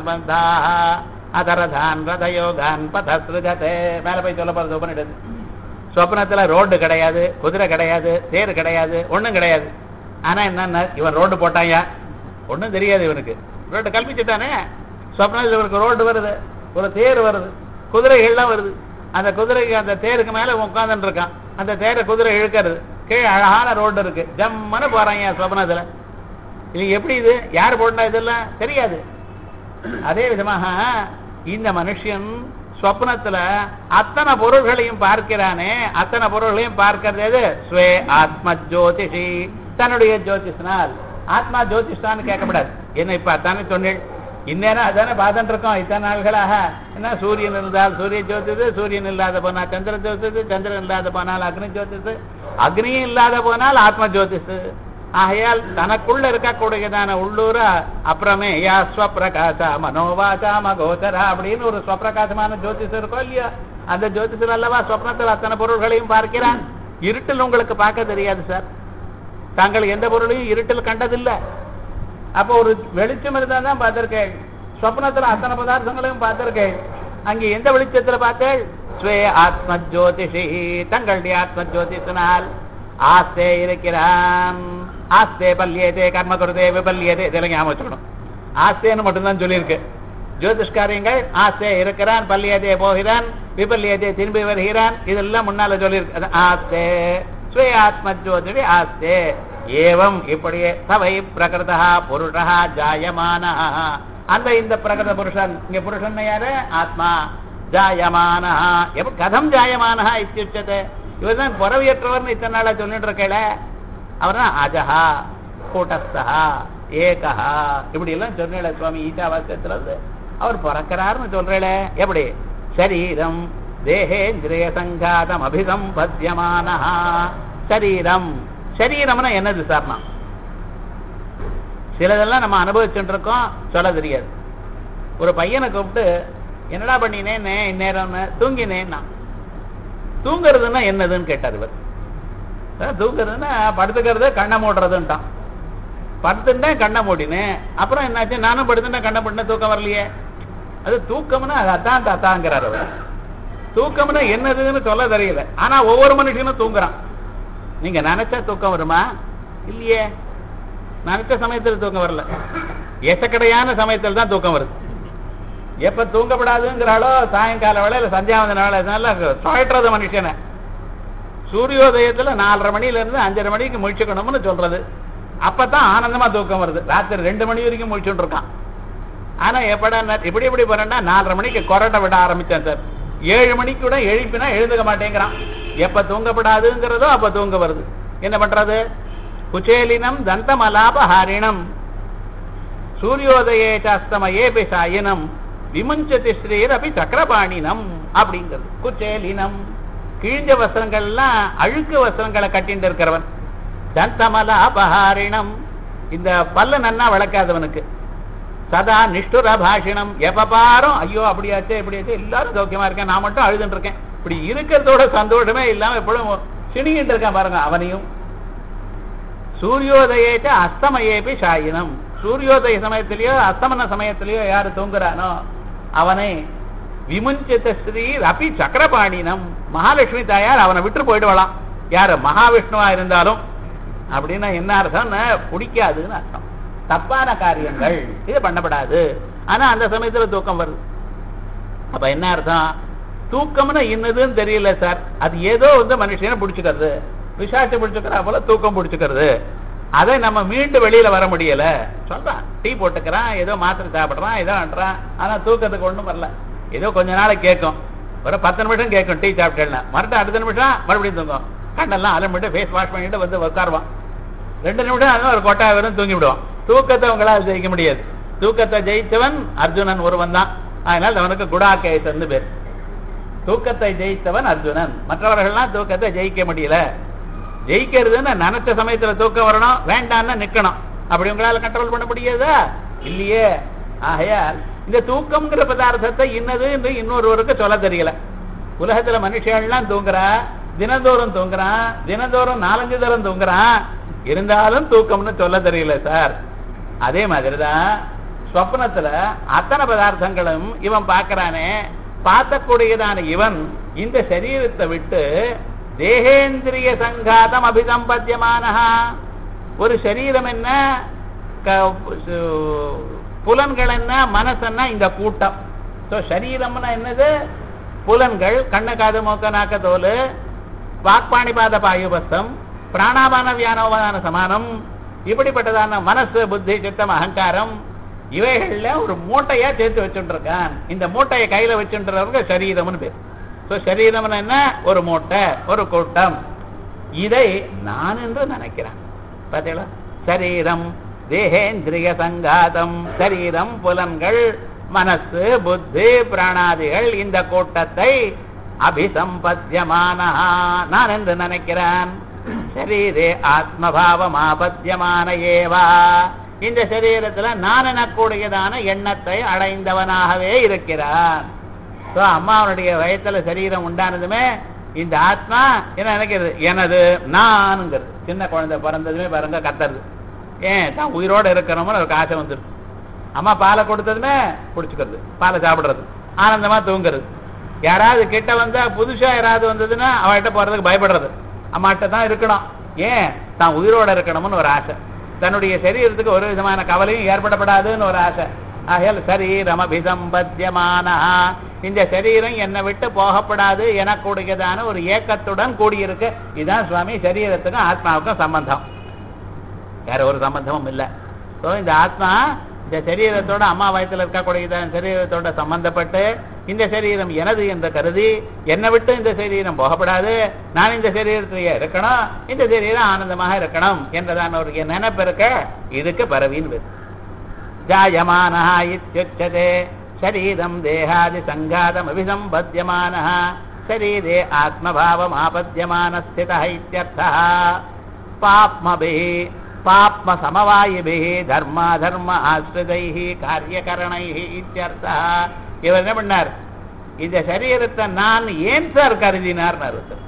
அதரதான் ரதயோகான் பதஸ்ருஜதே, மேல போய் சொல்ல போறது உபனிடது. சொப்னத்துல ரோடு கிடையாது, குதிரை கிடையாது, தேர் கிடையாது, ஒண்ணும் கிடையாது. ஆனா என்ன, இவன் ரோடு போட்டாயா, ஒண்ணும் தெரியாது இவனுக்கு, ரோடு கல்பிச்சுட்டானே. சொப்னத்தில் இவருக்கு ரோடு வருது, ஒரு தேர் வருது, குதிரைகள்லாம் வருது. அந்த குதிரைக்கு அந்த தேருக்கு மேல உட்காந்துட்டு இருக்கான், அந்த தேரை குதிரை இழுக்கிறது, கீழே அழகான ரோடு இருக்கு, ஜம்முன்னு போறாங்க சொப்னத்துல. இது எப்படி, இது யார் போட்டா, இதெல்லாம் தெரியாது. அதே விதமாக இந்த மனுஷன் ஸ்வப்னத்துல அத்தனை பொருள்களையும் பார்க்கிறானே, அத்தனை பொருள்களையும் பார்க்கிறது ஸ்வே ஆத்ம ஜோதிஷி, தன்னுடைய ஜோதிஷனால். ஆத்மா ஜோதிஷான்னு கேட்கப்படாது. என்ன இப்ப அத்தானே சொன்னேன், இந்நேரம் அதானே பார்த்துட்டு இருக்கோம் இத்தனை நாள்களாக. என்ன சூரியன் இருந்தால் சூரிய ஜோதிஷு, சூரியன் இல்லாத போனால் சந்திரன் ஜோதிஷு, சந்திரன் இல்லாத போனால் அக்னி ஜோதிஷு, அக்னியும் இல்லாத போனால் ஆத்ம ஜோதிஷு. ஆகையால் தனக்குள்ள இருக்கக்கூடியதான உள்ளூர அப்புறமே யா ஸ்வப்பிரகாச மனோவாசா மகோதரா அப்படின்னு ஒரு ஸ்வப்பிரகாசமான ஜோதிஷம் இருக்கோ இல்லையா, அந்த ஜோதிஷர் அல்லவா ஸ்வப்னத்தில் அத்தனை பொருள்களையும் பார்க்கிறான். இருட்டில் உங்களுக்கு பார்க்க தெரியாது சார், தாங்கள் எந்த பொருளையும் இருட்டில் கண்டதில்லை. அப்போ ஒரு வெளிச்சம் இருந்தா தான் பார்த்திருக்கேன். ஸ்வப்னத்துல அத்தனை பதார்த்தங்களையும் பார்த்திருக்கேன். அங்கே எந்த வெளிச்சத்துல பார்த்தேன்? ஸ்வே ஆத்ம ஜோதிஷி, தங்களுடைய ஆத்ம ஜோதிஷனால் ஆஸ்தே இருக்கிறான். ஆஸ்தே பல்லியதே கர்ம குருதே விபல்லியதே, இதெல்லாம் ஞாபகம் வச்சுக்கணும். ஆஸ்தேன்னு மட்டும்தான் சொல்லியிருக்கு. ஜோதிஷ்காரியங்கள் ஆஸ்தே இருக்கிறான், பல்லியதே போகிறான், விபல்லியதே திரும்பி வருகிறான், இதெல்லாம் முன்னால சொல்லியிருக்கு. ஆஸ்தே ஸ்வே ஆத்ம ஜோதிஷி ஆஸ்தே ஏவம், இப்படியே சவை பிரகிருதா புருஷா ஜாயமான, அந்த இந்த பிரகிருத புருஷன், இங்க புருஷன் யாரு? ஆத்மா. ஜாயமான கதம் ஜாயமான இத்தியுச்சதே, இவர் தான் புறவியற்றவர்னு இத்தனை நாளா சொல்லிட்டு இருக்கல. அவர் தான் அஜஹா கூட்டஸ்தா ஏகா இப்படி எல்லாம் சொன்னேன் சுவாமி ஈட்டாவாசியத்துல இருந்து. அவர் பிறக்கிறார்னு சொல்றேன். எப்படி? சரீரம் தேகேந்திரிய சங்காதம் அபிசம்பத்தியமான சரீரம். சரீரம்னா என்னது சார்னா? சிலதெல்லாம் நம்ம அனுபவிச்சுட்டு இருக்கோம், சொல்ல தெரியாது. ஒரு பையனை கூப்பிட்டு என்னடா பண்ணினேன்னு, இந்நேரம் தூங்கினேன்னா, தூங்குறதுன்னா என்னதுன்னு கேட்டார் இவர். தூங்குறதுன்னா படுத்துக்கிறது கண்ணை மூடுறதுன்ட்டான். படுத்துட்டேன் கண்ணை மூடினேன், அப்புறம் என்னாச்சு, நானும் படுத்துட்டேன் கண்ணை மூடினேன், தூக்கம் வரலையே. அது தூக்கம்னா அது அதான் தாத்தாங்கிறார் அவர். தூக்கம்னா என்னதுன்னு சொல்ல தெரியல. ஆனா ஒவ்வொரு மனுஷனும் தூங்குறான். நீங்க நினைச்சா தூக்கம் வருமா? இல்லையே. நினைச்ச சமயத்தில் தூக்கம் வரல, எசக்கடையான சமயத்தில் தான் தூக்கம் வருது. எப்ப தூங்கப்படாதுங்கிறாளோ சாயங்கால வேளையில சந்தியாவந்தன வேலை சுழற்றது மனுஷனை. சூரியோதயத்துல 4:30 மணில இருந்து 5:30 மணிக்கு முழிச்சுக்கணும்னு சொல்றது. அப்பதான் ஆனந்தமா தூக்கம் வருது. ராத்திரி 2 மணி வரைக்கும் முழிச்சுட்டு இருக்கான். ஆனா எப்படா இப்படி போறேன்னா 4:30 மணிக்கு கொரட்டை விட ஆரம்பிச்சேன் சார், 7 மணிக்கு கூட எழுப்பினா எழுந்துக்க மாட்டேங்கிறான். எப்ப தூங்கப்படாதுங்கிறதோ அப்ப தூங்க வருது. என்ன பண்றது? குச்சேலினம் தந்தமலாபஹாரிணம் சூரியோதயேச்சஸ்தமயேபி சாயினம் விமுஞ்சதி ஸ்ரீர் அப்படி சக்கரபாணினம் அப்படிங்கிறது. குச்சேலினம் கிழிஞ்ச வஸ்திரங்கள்லாம் அழுக்கு வஸ்திரங்களை கட்டிட்டு இருக்கிறவன். தந்தமலாபஹாரிணம் இந்த பல்ல நன்னா வளர்க்காதவனுக்கு. சதா நிஷ்டுர பாஷிணம் எப்ப பாரும் ஐயோ அப்படியாச்சே இப்படியாச்சே, எல்லாரும் சௌக்கியமா இருக்கேன், நான் மட்டும் அழுதுட்டு இருக்கேன், இப்படி இருக்கிறதோட சந்தோஷமே இல்லாம எப்பொழுதும் சிணிகிட்டு இருக்கான் பாருங்க அவனையும். சூரியோதயேச்ச அஸ்தமயேபி சாயினம், சூரியோதய சமயத்திலேயோ அஸ்தமன சமயத்திலேயோ யாரு தூங்குறானோ அவனை விமுஞ்சித ஸ்ரீ அப்படி சக்கரபாணினம், மகாலட்சுமி தாயார் அவனை விட்டு போயிடுவாளாம். யாரு? மகாவிஷ்ணுவா இருந்தாலும். அப்படின்னா என்ன அர்த்தம்? பிடிக்காதுன்னு அர்த்தம். தப்பான காரியங்கள் இது பண்ணப்படாது. ஆனா அந்த சமயத்துல தூக்கம் வருது. அப்ப என்ன அர்த்தம்? தூக்கம்னா என்னதுன்னு தெரியல சார், அது ஏதோ மனுஷனை பிடிச்சுக்கிறது. விஷாட்சி பிடிச்சுக்கிறா போல தூக்கம் பிடிச்சுக்கிறது. அதை நம்ம மீண்டு வெளியில வர முடியல. சொல்றான், டீ போட்டுக்கிறான், ஏதோ மாத்திரை சாப்பிடுறான், ஏதோ பண்றான், ஆனா தூக்கத்துக்கு ஒண்ணும் வரல. ஏதோ கொஞ்ச நாள் கேட்கும், ஒரு 10 நிமிஷம் கேட்கும் டீ சாப்பிட்டேன்னா, மறுபடியும் அடுத்த நிமிஷம் மறுபடியும் தூங்கும். கண்ணெல்லாம் அலம்பிட்டு ஃபேஸ் வாஷ் பண்ணிட்டு வந்து உட்காருவான். 2 நிமிஷம் ஒரு கொட்டா வெறும் தூங்கி விடுவான். தூக்கத்தை உங்களால் ஜெயிக்க முடியாது. தூக்கத்தை ஜெயித்தவன் அர்ஜுனன் ஒருவன் தான். அதனால் அவனுக்கு குடாகேசன்னு பேர். தூக்கத்தை ஜெயித்தவன் அர்ஜுனன். மற்றவர்கள்லாம் தூக்கத்தை ஜெயிக்க முடியல. ஜெயிக்கிறதுன்னு நினைச்ச சமயத்துல தூக்கம் வரணும், வேண்டான்னு நிக்கணும். அப்படி உங்களால கண்ட்ரோல் பண்ண முடியாதா? இல்லையே. ஆகையால் இந்த தூக்கம்ங்கிற பதார்த்தத்தை இன்னது என்று இன்னொருவருக்கு சொல்ல தெரியல. உலகத்துல மனுஷன்லாம் தூங்குறா, தினந்தோறும் தூங்குறான், தினந்தோறும் 4-5 தரம் தூங்குறான், இருந்தாலும் தூக்கம்னு சொல்ல தெரியல சார். அதே மாதிரிதான் ஸ்வப்னத்துல அத்தனை பதார்த்தங்களும் இவன் பார்க்கறானே, பார்க்கக்கூடியதான இவன் இந்த சரீரத்தை விட்டு தேகேந்திரிய சங்காதம் அபிசம்பத்தியமான ஒரு சரீரம் என்ன, புலன்கள் என்ன, மனசன்னா இந்த கூட்டம். சரீரம்னா என்னது? புலன்கள், கண்ணு காது மூக்க நாக்க தோல், வாக்பாணி பாத பாயுபஸ்தம், பிராணாபான வியானோபான சமானம், இப்படிப்பட்டதான மனசு புத்தி சித்தம் அகங்காரம், இவைகள்ல ஒரு மூட்டையா சேர்த்து வச்சுட்டு இருக்கான். இந்த மூட்டையை கையில வச்சுன்றவங்க சரீரம்னு பேர். சரீரம் என்ன? ஒரு மூட்டை, ஒரு கூட்டம். இதை நான் என்று நினைக்கிறேன். பார்த்தீங்களா? சரீரம் தேகேந்திரிய சங்காதம், சரீரம் புலன்கள் மனசு புத்தி பிராணாதிகள், இந்த கூட்டத்தை அபிசம்பத்தியமான நான் என்று நினைக்கிறான். சரீரே ஆத்மபாவம் ஆபத்தியமான ஏவா, இந்த சரீரத்துல நான் எனக்கூடியதான எண்ணத்தை அடைந்தவனாகவே இருக்கிறான். அம்மாவனுடைய வயத்துல சரீரம் உண்டானதுமே இந்த ஆத்மா என்ன நினைக்கிறது? எனது, நானுங்கிறது. சின்ன குழந்தை பிறந்ததுமே பாருங்க கத்துறது, ஏன் தான் உயிரோட இருக்கிறோம்னு ஒரு ஆசை வந்துருக்கு. அம்மா பாலை கொடுத்ததுமே குடிச்சுக்கிறது, பாலை சாப்பிடுறது, ஆனந்தமா தூங்குறது. யாராவது கிட்ட வந்தா, புதுசா யாராவது வந்ததுன்னா அவகிட்ட போறதுக்கு பயப்படுறது, அம்மாட்ட தான் இருக்கணும், ஏன் தான் உயிரோட இருக்கணும்னு ஒரு ஆசை. தன்னுடைய சரீரத்துக்கு ஒரு விதமான கவலையும் ஏற்படப்படாதுன்னு ஒரு ஆசை. ஆகையால் சரீரம் அபிசம்பத்தியமான, இந்த சரீரம் என்னை விட்டு போகப்படாது எனக்கூடியதான ஒரு ஏக்கத்துடன் கூடியிருக்கு. இதுதான் சுவாமி சரீரத்துக்கும் ஆத்மாவுக்கும் சம்பந்தம், வேற ஒரு சம்பந்தமும் இல்லை. ஸோ இந்த ஆத்மா இந்த சரீரத்தோட, அம்மா வயத்துல இருக்கக்கூடியதான சரீரத்தோட சம்பந்தப்பட்டு இந்த சரீரம் எனது என்று கருதி என்னை விட்டு இந்த சரீரம் போகப்படாது, நான் இந்த சரீரத்திலேயே இருக்கணும், இந்த சரீரம் ஆனந்தமாக இருக்கணும் என்றதான ஒரு நினைப்பு இருக்க, இதுக்கு பரவின்னு பேர். ஜாயமானஹ இத்யுச்யதே சரீரம் தேகாதி சங்காதம் அபிசம்பத்யமானஹ சரீரே ஆத்மபாவம் ஆபத்யமான ஸ்திதஹ இத்யர்த்தஹ. பாப்மபிஹி பாப்ம சமவாயிபிஹி தர்மாதர்ம ஆஸ்ரிதைஹி காரியகரணைஹி இத்யர்த்தஹ. இவர் என்ன பண்ணார்? இந்த சரீரத்தை நான் ஏன் சார் கருதினார்?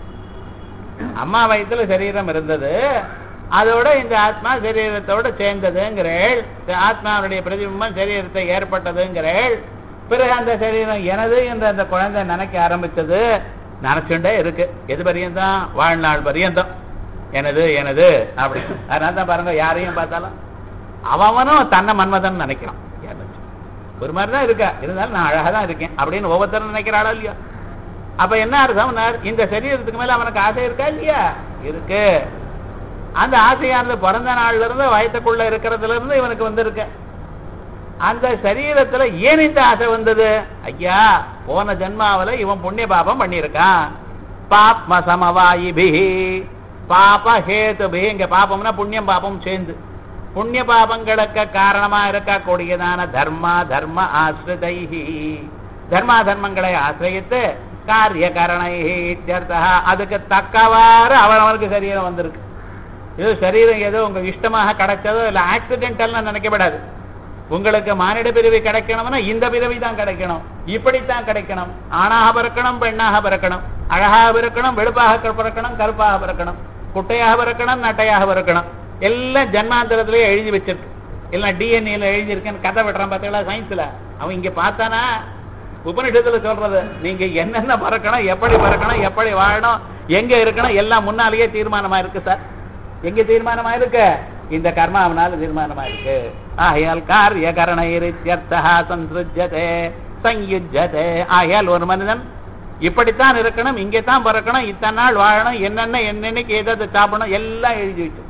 அம்மா வயத்துல சரீரம் இருந்தது, அதோட இந்த ஆத்மா சரீரத்தோட சேர்ந்ததுங்கிறேள், ஆத்மாவுடைய பிரதிபிம்பம் சரீரத்தை ஏற்பட்டதுங்கிறேள். பிறகு அந்த சரீரம் எனது என்று அந்த குழந்தை நினைக்க ஆரம்பிச்சது, நினைச்சுட்டே இருக்கு. எது பரியந்தம்? வாழ்நாள் பரியந்தம் எனது எனது அப்படி. அதனால தான் பாருங்க, யாரையும் பார்த்தாலும் அவனும் தன்னை மன்மதன் நினைக்கிறான். ஒரு மாதிரி தான் இருக்கா, இருந்தாலும் நான் அழகா தான் இருக்கேன் அப்படின்னு ஒவ்வொருத்தரும் நினைக்கிறாளோ இல்லையா? அப்ப என்ன அர்த்தம்? இந்த சரீரத்துக்கு மேல அவனுக்கு ஆசை இருக்கா இல்லையா? இருக்கு. அந்த ஆசையானது பிறந்த நாள்ல இருந்து வயத்துக்குள்ள இருக்கிறதுல இருந்து இவனுக்கு வந்திருக்கு. அந்த சரீரத்துல ஏன் இந்த ஆசை வந்தது? ஐயா, போன ஜென்மாவில இவன் புண்ணிய பாபம் பண்ணியிருக்கான். பாப்ம சமவாயிபிஹி பாப ஹேதுபிஹி. இங்க பாபம்னா புண்ணியம் பாபம் சேர்ந்து, புண்ணிய பாபங்களுக்கு காரணமா இருக்கக்கூடியதான தர்மா தர்ம ஆசிரிதைஹி, தர்மா தர்மங்களை ஆசிரியத்து காரியகரணைஹி இத்யர்த்தஹ. அதுக்கு தக்கவாறு அவனவனுக்கு சரீரம் வந்திருக்கு. இது சரீரம் ஏதோ உங்க இஷ்டமாக கிடைச்சதோ இல்லை ஆக்சிடென்டல்னு நினைக்கப்படாது. உங்களுக்கு மானிட பிறவி கிடைக்கணும்னா இந்த பிறவி தான் கிடைக்கணும், இப்படித்தான் கிடைக்கணும். ஆணாக பிறக்கணும், பெண்ணாக பிறக்கணும், அழகாக பிறக்கணும், வெளுப்பாக பிறக்கணும், கருப்பாக பிறக்கணும், குட்டையாக பிறக்கணும், நட்டையாக பிறக்கணும். எல்லாம் ஜன்மாந்திரத்திலேயே எழுதி வச்சிருக்கு. எல்லாம் டிஎன்ஏல எழுதியிருக்கேன்னு கதை விடுறான் பார்த்தீங்களா சயின்ஸ்ல. அவன் இங்க பார்த்தானா உபநிஷத்துல சொல்றது, நீங்க என்னென்ன பறக்கணும், எப்படி பறக்கணும், எப்படி வாழணும், எங்க இருக்கணும், எல்லாம் முன்னாலேயே தீர்மானமா இருக்கு சார். எங்க தீர்மானமா இருக்கு? இந்த கர்மாவனால தீர்மானமா இருக்கு. ஆகையால் காரியகரணைரித்யர்த்தஹ சம்ஸ்ருஜ்யதே சம்யுஜ்யதே. ஆகையால் ஒரு மனிதன் இப்படித்தான் இருக்கணும், இங்கே தான் பிறக்கணும், இத்தனை நாள் வாழணும், என்னென்னைக்கு ஏதாவது சாப்பிடணும் எல்லாம் எழுதி வச்சு.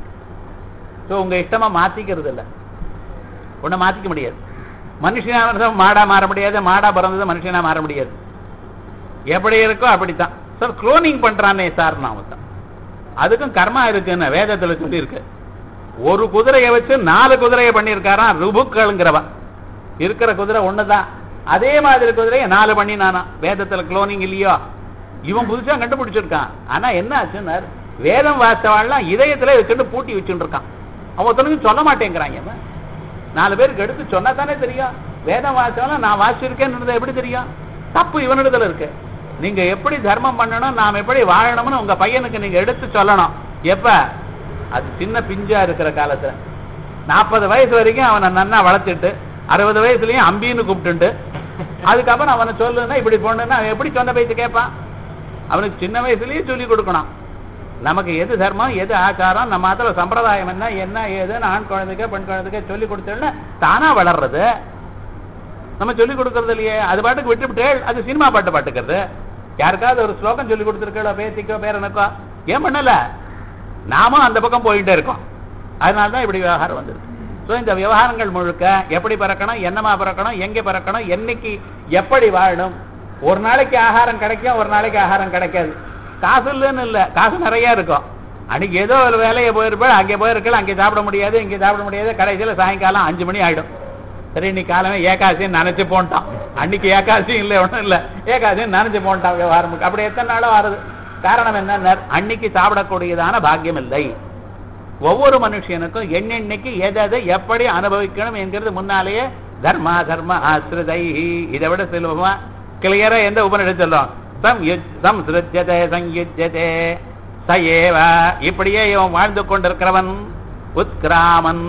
ஸோ உங்க இஷ்டமா மாத்திக்கிறது இல்லை, ஒன்னும் மாத்திக்க முடியாது. மனுஷனா மாடா மாற முடியாது, மாடா பிறந்தது மனுஷனா மாற முடியாது. எப்படி இருக்கோ அப்படித்தான். சார் குளோனிங் பண்றானே சார், நாம தான் அதுக்கும் கர்மா இருக்குன்னு வேதத்துல சொல்லி இருக்கு. ஒரு குதிரையை வச்சு 4 குதிரையை பண்ணியிருக்காராம் ருபுக்கள்ங்கிறவா. இருக்கிற குதிரை ஒண்ணுதான், அதே மாதிரி குதிரையை 4 பண்ணினானா. வேதத்துல குளோனிங் இல்லையோ, இவன் புதுசா கண்டுபிடிச்சிருக்கான். ஆனா என்ன ஆச்சுன்னா வேதம் வாசவாள்லாம் இதயத்துல வச்சுட்டு பூட்டி வச்சுட்டு இருக்கான். அவன் ஒருத்தனுக்கு சொல்ல மாட்டேங்கிறாங்க. 4 பேருக்கு எடுத்து சொன்னா தானே தெரியும். வேதம் வாசவெல்லாம் நான் வாசிச்சிருக்கேன்னு எப்படி தெரியும்? தப்பு இவனிடத்துல இருக்கு. நீங்க எப்படி தர்மம் பண்ணணும், நாம் எப்படி வாழணும்னு உங்க பையனுக்கு நீங்க எடுத்து சொல்லணும். எப்ப? அது சின்ன பிஞ்சா இருக்கிற காலத்துல. 40 வயசு வரைக்கும் அவனை நன்னா வளர்த்துட்டு 60 வயசுலயும் அம்பின்னு கூப்பிட்டு அதுக்கப்புறம் அவனை சொல்லுன்னா இப்படி போனா அவன் எப்படி சொன்ன பேச்சு கேட்பான்? அவனுக்கு சின்ன வயசுலயே சொல்லி கொடுக்கணும். நமக்கு எது தர்மம், எது ஆச்சாரம், நம்ம அதுல சம்பிரதாயம் என்ன ஏதுன்னு ஆண் குழந்தைக்கு பெண் குழந்தைக்கு சொல்லி கொடுத்தோம்னா தானா வளர்றது. நம்ம சொல்லி கொடுக்கறது இல்லையே, அது பாட்டுக்கு விட்டுவிட்டு அது சினிமா பாட்டு பாட்டுக்கிறது. யாருக்காவது ஒரு ஸ்லோகம் சொல்லி கொடுத்துருக்கோ பேத்திக்கோ பேரனுக்கோ, ஏன் பண்ணல? நாமும் அந்த பக்கம் போயிட்டே இருக்கோம். அதனால்தான் இப்படி விவகாரம் வந்துருக்கு. ஸோ இந்த விவகாரங்கள் முழுக்க எப்படி பிறக்கணும், என்னமா பிறக்கணும், எங்கே பிறக்கணும், என்னைக்கு எப்படி வாழணும். ஒரு நாளைக்கு ஆகாரம் கிடைக்கும், ஒரு நாளைக்கு ஆகாரம் கிடைக்காது. காசு இல்லைன்னு இல்லை, காசு நிறைய இருக்கும். அன்னைக்கு ஏதோ ஒரு வேலையை போயிருப்பேன், அங்கே போயிருக்கலாம், அங்கே சாப்பிட முடியாது, இங்கே சாப்பிட முடியாது. கடைசியில் சாயங்காலம் 5 மணி ஆயிடும். சரி இன்னைக்கு காலமே ஏகாசின்னு நினைச்சு போன்ட்டான். அன்னைக்கு ஏகாசியும் இல்லை, ஒன்றும் இல்லை, ஏகாசின்னு நினைச்சு போன்ட்டான் விவகாரம். அப்படி எத்தனை நாளும் வருது. காரணம் என்ன? அன்னைக்கு சாப்பிடக்கூடியதான பாக்கியம் இல்லை. ஒவ்வொரு மனுஷனுக்கும் என்னென்னைக்கு எதை எப்படி அனுபவிக்கணும் என்கிறது முன்னாலேயே தர்மா தர்ம ஆசிரிதை. இதை விட சுலபமா கிளியரா எந்த உபநிஷத்து சொல்லும்? சம்ஸ்ருத்யதே சயுஜ்யதே சயேவ. இப்படியே இவன் வாழ்ந்து கொண்டிருக்கிறவன் உத்கிராமன்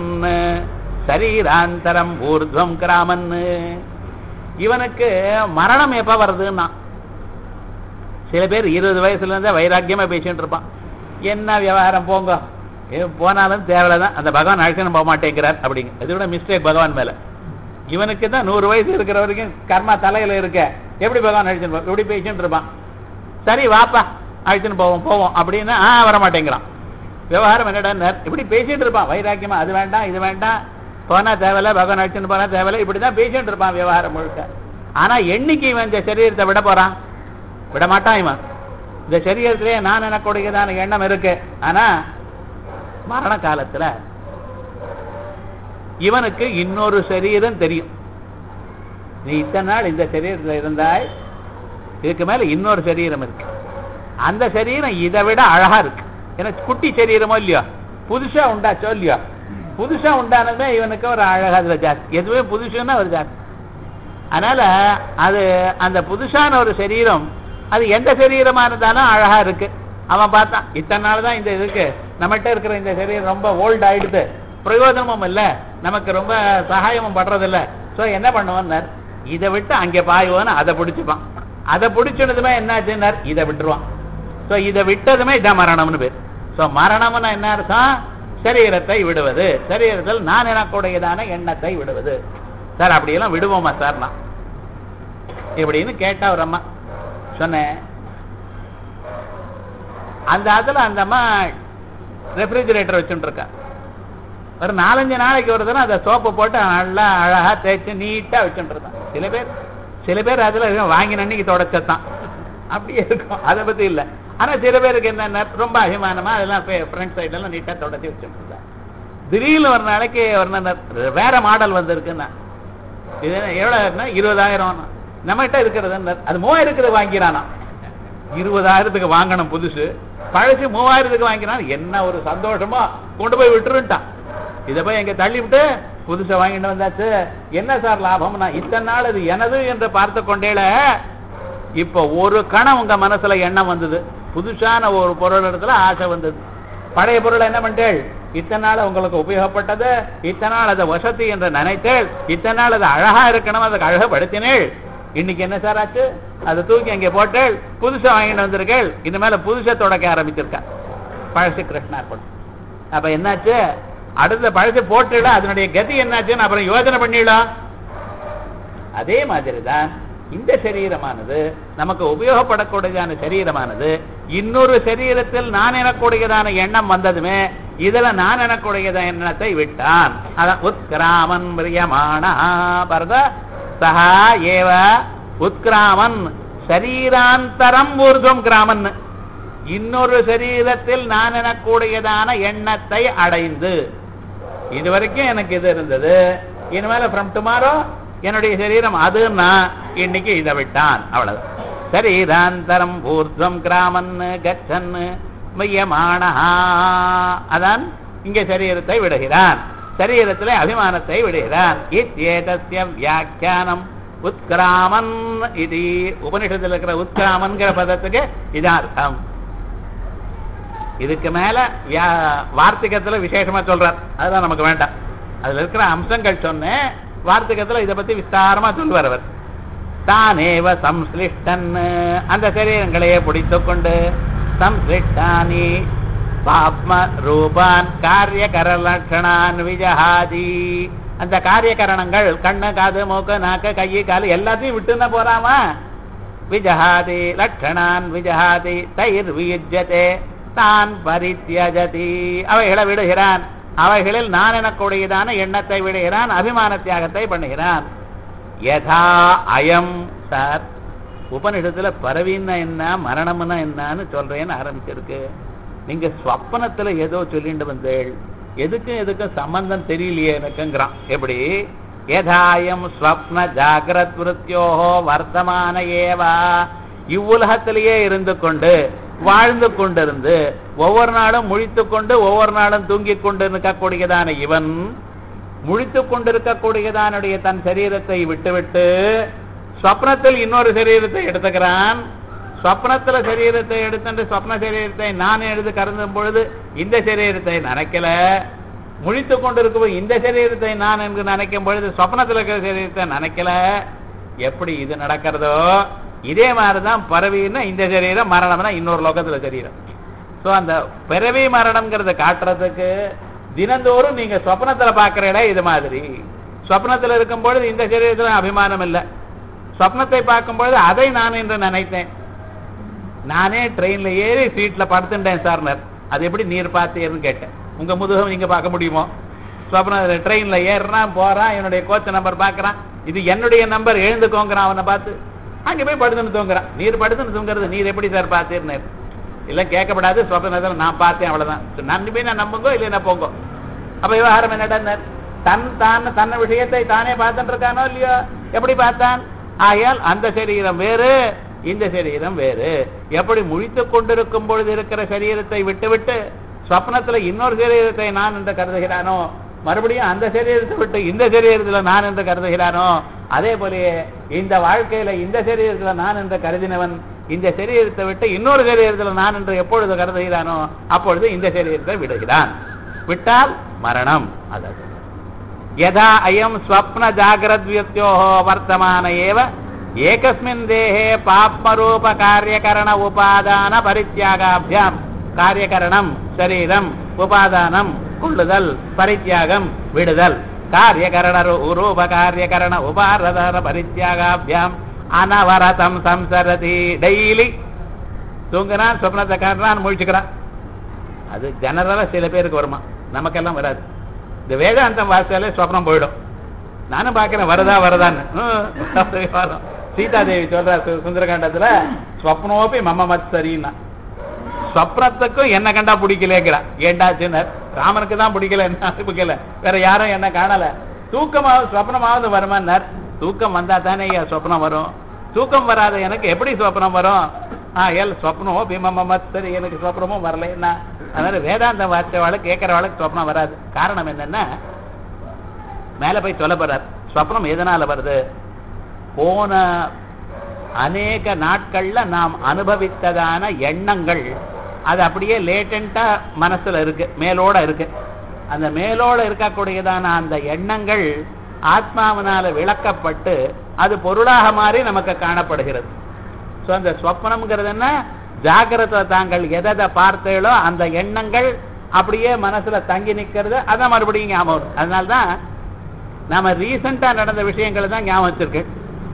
சரீராந்தரம் ஊர்துவம் கிராமன். இவனுக்கு மரணம் எப்ப வருதுன்னா, சில பேர் 20 வயசுல இருந்தே வைராக்கியமா பேசிட்டு இருப்பான். என்ன விவகாரம் போங்க, போனாலும் தேவையில்தான், அந்த பகவான் அழைச்சுன்னு போக மாட்டேங்கிறார் அப்படிங்க. இது விட மிஸ்டேக் பகவான் மேல. இவனுக்கு தான் 100 வயசு இருக்கிற வரைக்கும் கர்மா தலையில இருக்க, எப்படி பகவான் அழைச்சுன்னு போ, இப்படி பேசிட்டு இருப்பான். சரி வாப்பா அழைச்சுன்னு போவோம் அப்படின்னா வரமாட்டேங்கிறான். விவகாரம் என்னடா இப்படி பேசிட்டு இருப்பான் வைராக்கியமா. அது வேண்டாம் இது வேண்டாம், போனா தேவையில்ல, பகவான் அழைச்சுன்னு போனா தேவையில்ல, இப்படிதான் பேசிட்டு இருப்பான் விவகாரம் முழுக்க. ஆனா என்னைக்கு இவன் இந்த சரீரத்தை விட போறான்? விட மாட்டான். இவன் இந்த சரீரத்திலே நான் எனக்குடையதான எண்ணம் இருக்கு. ஆனா மரண காலத்துல இவனுக்கு இன்னொரு சரீரம் தெரியும். நீ இத்தனை நாள் இந்த சரீரத்தில் இருந்தாய், இதுக்கு மேல இன்னொரு சரீரம் இருக்கு. அந்த சரீரம் இதை விட அழகா இருக்கு. ஏன்னா குட்டி சரீரமோ இல்லையோ, புதுசா உண்டாச்சோ இல்லையோ, புதுசா உண்டானதே இவனுக்கு ஒரு அழகா அதுல ஜாஸ்தி. எதுவே புதுசுன்னா ஒரு ஜாஸ்தி. அதனால அது அந்த புதுசான ஒரு சரீரம், அது எந்த சரீரமா இருந்தாலும் அழகா இருக்கு. அவன் பார்த்தான் இத்தனை நாள் தான் இந்த இதுக்கு நம்மகிட்ட இருக்கிற இந்த சரீரம் ரொம்ப ஓல்ட் ஆயிடுது, பிரயோஜனமும் இல்லை, நமக்கு ரொம்ப சகாயமும் படுறதில்ல. ஸோ என்ன பண்ணுவான், இதை விட்டு அங்கே பாயுவான்னு அதை பிடிச்சிப்பான். அதை பிடிச்சதுமே என்னாச்சுன்னார், இதை விட்டுருவான். ஸோ இதை விட்டதுமே இதான் மரணம்னு பேர். ஸோ மரணம்னா என்ன அர்த்தம்? சரீரத்தை விடுவது, சரீரத்தில் நான் எனக்குடையதான எண்ணத்தை விடுவது. சார் அப்படியெல்லாம் விடுவோமா சார் நான் இப்படின்னு கேட்டா ஒரு அம்மா. சொன்னேன் அந்த அதுல அந்த அம்மா ரெஃப்ரிஜிரேட்டர் வச்சுட்டு இருக்கா. ஒரு 4-5 நாளைக்கு ஒரு தடவை அதை சோப்பு போட்டு நல்லா அழகா தேய்ச்சி நீட்டா வச்சுட்டு இருக்கான். சில பேர் அதுல வாங்கின அன்னைக்கு தொடச்சத்தான் அப்படியே இருக்கும், அதை பத்தி இல்லை. ஆனா சில பேருக்கு என்ன ரொம்ப அபிமானமா அதெல்லாம் ஃப்ரண்ட் சைட்ல எல்லாம் நீட்டா தொடச்சி வச்சுட்டு இருக்கான். திடீர்னு ஒரு நாளைக்கு ஒரு வேற மாடல் வந்திருக்குன்னா, இது எவ்வளவு 20,000 நம்மகிட்ட இருக்கிறது அது 3000 வாங்கிறானா. 20,000 வாங்கணும் புதுசு, பழசு 3000 வாங்கினான். என்ன ஒரு சந்தோஷமா கொண்டு போய் விட்டுருட்டான். இதை போய் எங்க தள்ளி விட்டு புதுசை வாங்கிட்டு வந்தாச்சு, என்ன சார் லாபம்னா, இத்தனை நாள் அது எனது என்று பார்த்து கொண்டேல இப்ப ஒரு கணம் உங்க மனசுல எண்ணம் வந்தது, புதுசான ஒரு பொருள் இடத்துல ஆசை வந்தது. பழைய பொருளை என்ன பண்ணிட்டேள், இத்தனை நாள் உங்களுக்கு உபயோகப்பட்டது, இத்தனை நாள் அதை வசதி என்று நினைத்தேள், இத்தனை நாள் அது அழகா இருக்கணும் அதுக்கு அழகப்படுத்தினேள். இன்னைக்கு என்ன சார் ஆச்சு, அதை தூக்கி அங்கே போட்டேள், புதுசா வாங்கிட்டு வந்திருக்கேள், இந்த மேல புதுசா தொடக்க ஆரம்பிச்சிருக்கா. பழசு கிருஷ்ணார்பணம். அப்ப என்னாச்சு, அடுத்த பழசு போட்டுடா, அதனுடைய கதி என்னாச்சுன்னு அப்புறம் யோசனை பண்ணிடலாம். அதே மாதிரிதான் இந்த சரீரமானது நமக்கு உபயோகப்படக்கூடியதான சரீரமானது இன்னொரு சரீரத்தில் நான் எனக்கூடியதான எண்ணம் வந்ததுமே இதுல நான் எனக்கூடியதான எண்ணத்தை விட்டான். அதான் உத்கிராமன் பிரியமானா பரத சஹா ஏவ உத்கிராமன் சரீராந்தரம் ஊர்துவம் கிராமன், இன்னொரு சரீரத்தில் நான் எனக்கூடியதான எண்ணத்தை அடைந்து, இதுவரைக்கும் எனக்கு இது இருந்தது, இனிமேல ஃப்ரம் டுமாரோ என்னுடைய சரீரம் அதுன்னா இன்னைக்கு இதை விட்டான், அவ்வளவு. சரீராந்தரம் ஊர்துவம் கிராமன் கச்சன் மையமானா, அதான் இங்க சரீரத்தை விடுகிறான், சரீரத்திலே அபிமானத்தை விடுகிறான். இத்யேதஸ்ய வியாக்கியானம் உத்கிராமன். இது உபனிஷத்துல இருக்கிற உத்கிராமன்கிற பதத்துக்கு இதான் அர்த்தம். இதுக்கு மேல வார்த்திகத்துல விசேஷமா சொல்றார், அதுதான் நமக்கு வேண்டாம். அதுல இருக்கிற அம்சங்கள் சொன்னேன், வார்த்திகத்துல இதை பத்தி விஸ்தாரமா சொல்வார் அவர். தானேவ சம்ஸ்லிஷ்டன், அந்த சரீரங்களையே பிடித்துக் கொண்டு, சம்ஸ்லிஷ்டானி பாப்ம ரூபான் காரியகர லட்சணான் விஜஹாதி, அந்த காரியகரணங்கள் கண்ணு காது மூக்கு நாக்கு கை காலு எல்லாத்தையும் விட்டுன்னா போறாமா, விஜஹாதி லட்சணான் விஜஹாதி தைர் வியுஜ்யதே தான் பரித்யஜதி, அவைகளை விடுகிறான், அவைகளில் நான் எனக்கூடியதான எண்ணத்தை விடுகிறான், அபிமான தியாகத்தை பண்ணுகிறான். யதா அயம் சார், உபனிஷத்துல பரவின்னா என்ன மரணம்னா என்னன்னு சொல்றேன்னு ஆரம்பிச்சிருக்கு. நீங்க ஸ்வப்னத்துல ஏதோ சொல்லிட்டு வந்தேள், எதுக்கும் சம்பந்தம் தெரியலையே எனக்குங்கிறான். எப்படி? யதாயம் ஸ்வப்ன ஜாகிரத் விருத்தியோஹோ வர்த்தமான ஏவா, இவ்வுலகத்திலேயே இருந்து கொண்டு வாழ்ந்து கொண்டிருந்து ஒவ்வொரு நாளும் முழித்து கொண்டு ஒவ்வொரு நாளும் தூங்கிக் கொண்டு இருக்கக்கூடியதான இவன் முழித்து கொண்டிருக்கக்கூடியதானுடைய தன் சரீரத்தை விட்டுவிட்டு ஸ்வப்னத்தில் இன்னொரு சரீரத்தை எடுத்துக்கிறான். ஸ்வப்னத்துல சரீரத்தை எடுத்துட்டு ஸ்வப்ன சரீரத்தை நான் எடுத்து கருந்தும் பொழுது இந்த சரீரத்தை நினைக்கல, முழித்து கொண்டிருக்கும் இந்த சரீரத்தை நான் என்று நினைக்கும் பொழுது ஸ்வப்னத்தில் இருக்கிற சரீரத்தை நினைக்கல. எப்படி இது நடக்கிறதோ இதே மாதிரிதான் பரவின்னா இந்த சரீரம், மரணம்னா இன்னொரு லோகத்துல சரீரம். சோ அந்த பிறவி மரணம்ங்கிறத காட்டுறதுக்கு தினந்தோறும் நீங்க சொப்னத்துல பாக்குற இடம் இது மாதிரி. சொப்னத்துல இருக்கும் பொழுது இந்த சரீரத்துல அபிமானம் இல்லை, சொப்னத்தை பார்க்கும் பொழுது அதை நான் என்று நினைத்தேன். நானே ட்ரெயின்ல ஏறி சீட்ல படுத்துட்டேன் சார்னர், அது எப்படி நீர் பார்த்தேன்னு கேட்டேன். உங்க முதுகம் நீங்க பார்க்க முடியுமோ? சொப்ன ட்ரெயின்ல ஏறுறான் போறான், என்னுடைய கோச்ச நம்பர் பாக்குறான், இது என்னுடைய நம்பர் எழுந்துக்கோங்கிறான், அவனை பார்த்து அங்க போய் படுத்துன்னு தூங்குறான். நீர் படுத்துன்னு தூங்குறது நீர் எப்படி சார் பார்த்தேன்னு இல்ல கேட்கப்படாது. சொப்னத்துல நான் பார்த்தேன் அவ்வளவுதான், நம்பி நான் நம்புங்கோ இல்லைன்னா போங்கோ. அப்ப விவகாரம் என்னடா, தன்னை விஷயத்தை தானே பார்த்துட்டு இருக்கானோ இல்லையோ, எப்படி பார்த்தான்? ஆகையால் அந்த சரீரம் வேறு இந்த சரீரம் வேறு. எப்படி முழித்து கொண்டிருக்கும் பொழுது இருக்கிற சரீரத்தை விட்டுவிட்டு சொப்னத்துல இன்னொரு சரீரத்தை நான் என்று கருதுகிறானோ, மறுபடியும் அந்த சரீரத்தை விட்டு இந்த சரீரத்துல நான் என்று கருதுகிறானோ, அதே போலயே இந்த வாழ்க்கையில இந்த சரீரத்துல நான் என்று கருதினவன் இந்த சரீரத்தை விட்டு இன்னொரு சரீரத்துல நான் என்று எப்பொழுது கருதுகிறானோ அப்பொழுது இந்த சரீரத்தை விடுகிறான். விட்டால் மரணம். அதாவது யதா அயம் ஸ்வப்ன ஜாகிரத் வியத்யோஹோ வர்த்தமான ஏவ ஏகஸ்மின் தேஹே பாப்மரூப காரியகரண உபாதான பரித்யாகாபியாம். காரியகரணம் சரீரம், உபாதானம் கொள்ளுதல், பரித்யாகம் விடுதல். காரியகரண ரூப காரியகரண உபாதான பரித்யாகாபியாம் அனவரதம் சம்சரதி. டெய்லி தூங்குறான், சொப்னத்தை காட்டுறான், முழிச்சுக்கிறான். அது ஜெனரலா சில பேருக்கு வருமா, நமக்கெல்லாம் வராது. இந்த வேதாந்தம் வாசித்தாலே சொப்னம் போயிடும். நானும் பார்க்கிறேன் வருதான்னு. சீதாதேவி சொல்ற சுந்தரகாண்டத்துல ஸ்வப்னோபி மம மத் சரின்னா, ஸ்வப்னத்துக்கும் என்ன கண்டா பிடிக்கலேங்கிறா. ஏண்டாச்சுன்னு ராமனுக்கு தான் பிடிக்கல, என்ன பிடிக்கல, வேற யாரும் என்ன காணல. தூக்கமாவது ஸ்வப்னமாவது வருமானார். தூக்கம் வந்தா தானே சொப்னம் வரும், தூக்கம் வராத எனக்கு எப்படி சொப்னம் வரும்? ஸ்வப்னோ பிமமத் சரி, எனக்கு சொப்னமும் வரல. என்ன அதனால வேதாந்தம் வாசிச்சவாளுக்கு கேட்கறவாளுக்கு சொப்னம் வராது. காரணம் என்னன்னா மேல போய் சொல்ல போறார். சொப்னம் எதனால வருது? போன அநேக நாட்கள்ல நாம் அனுபவித்ததான எண்ணங்கள் அது அப்படியே லேட்டண்டா மனசுல இருக்கு, மேலோட இருக்கு. அந்த மேலோட இருக்கக்கூடியதான அந்த எண்ணங்கள் ஆத்மாவினால விளக்கப்பட்டு அது பொருளாக மாறி நமக்கு காணப்படுகிறது. ஸோ அந்த ஸ்வப்னம்ங்கிறது என்ன? ஜாகிரத தாங்கள் எதை பார்த்தீங்களோ அந்த எண்ணங்கள் அப்படியே மனசுல தங்கி நிற்கிறது, அதான் மறுபடியும் ஞாபகம். அதனால்தான் நாம ரீசெண்டா நடந்த விஷயங்களை தான் ஞாபகம் வச்சிருக்கு.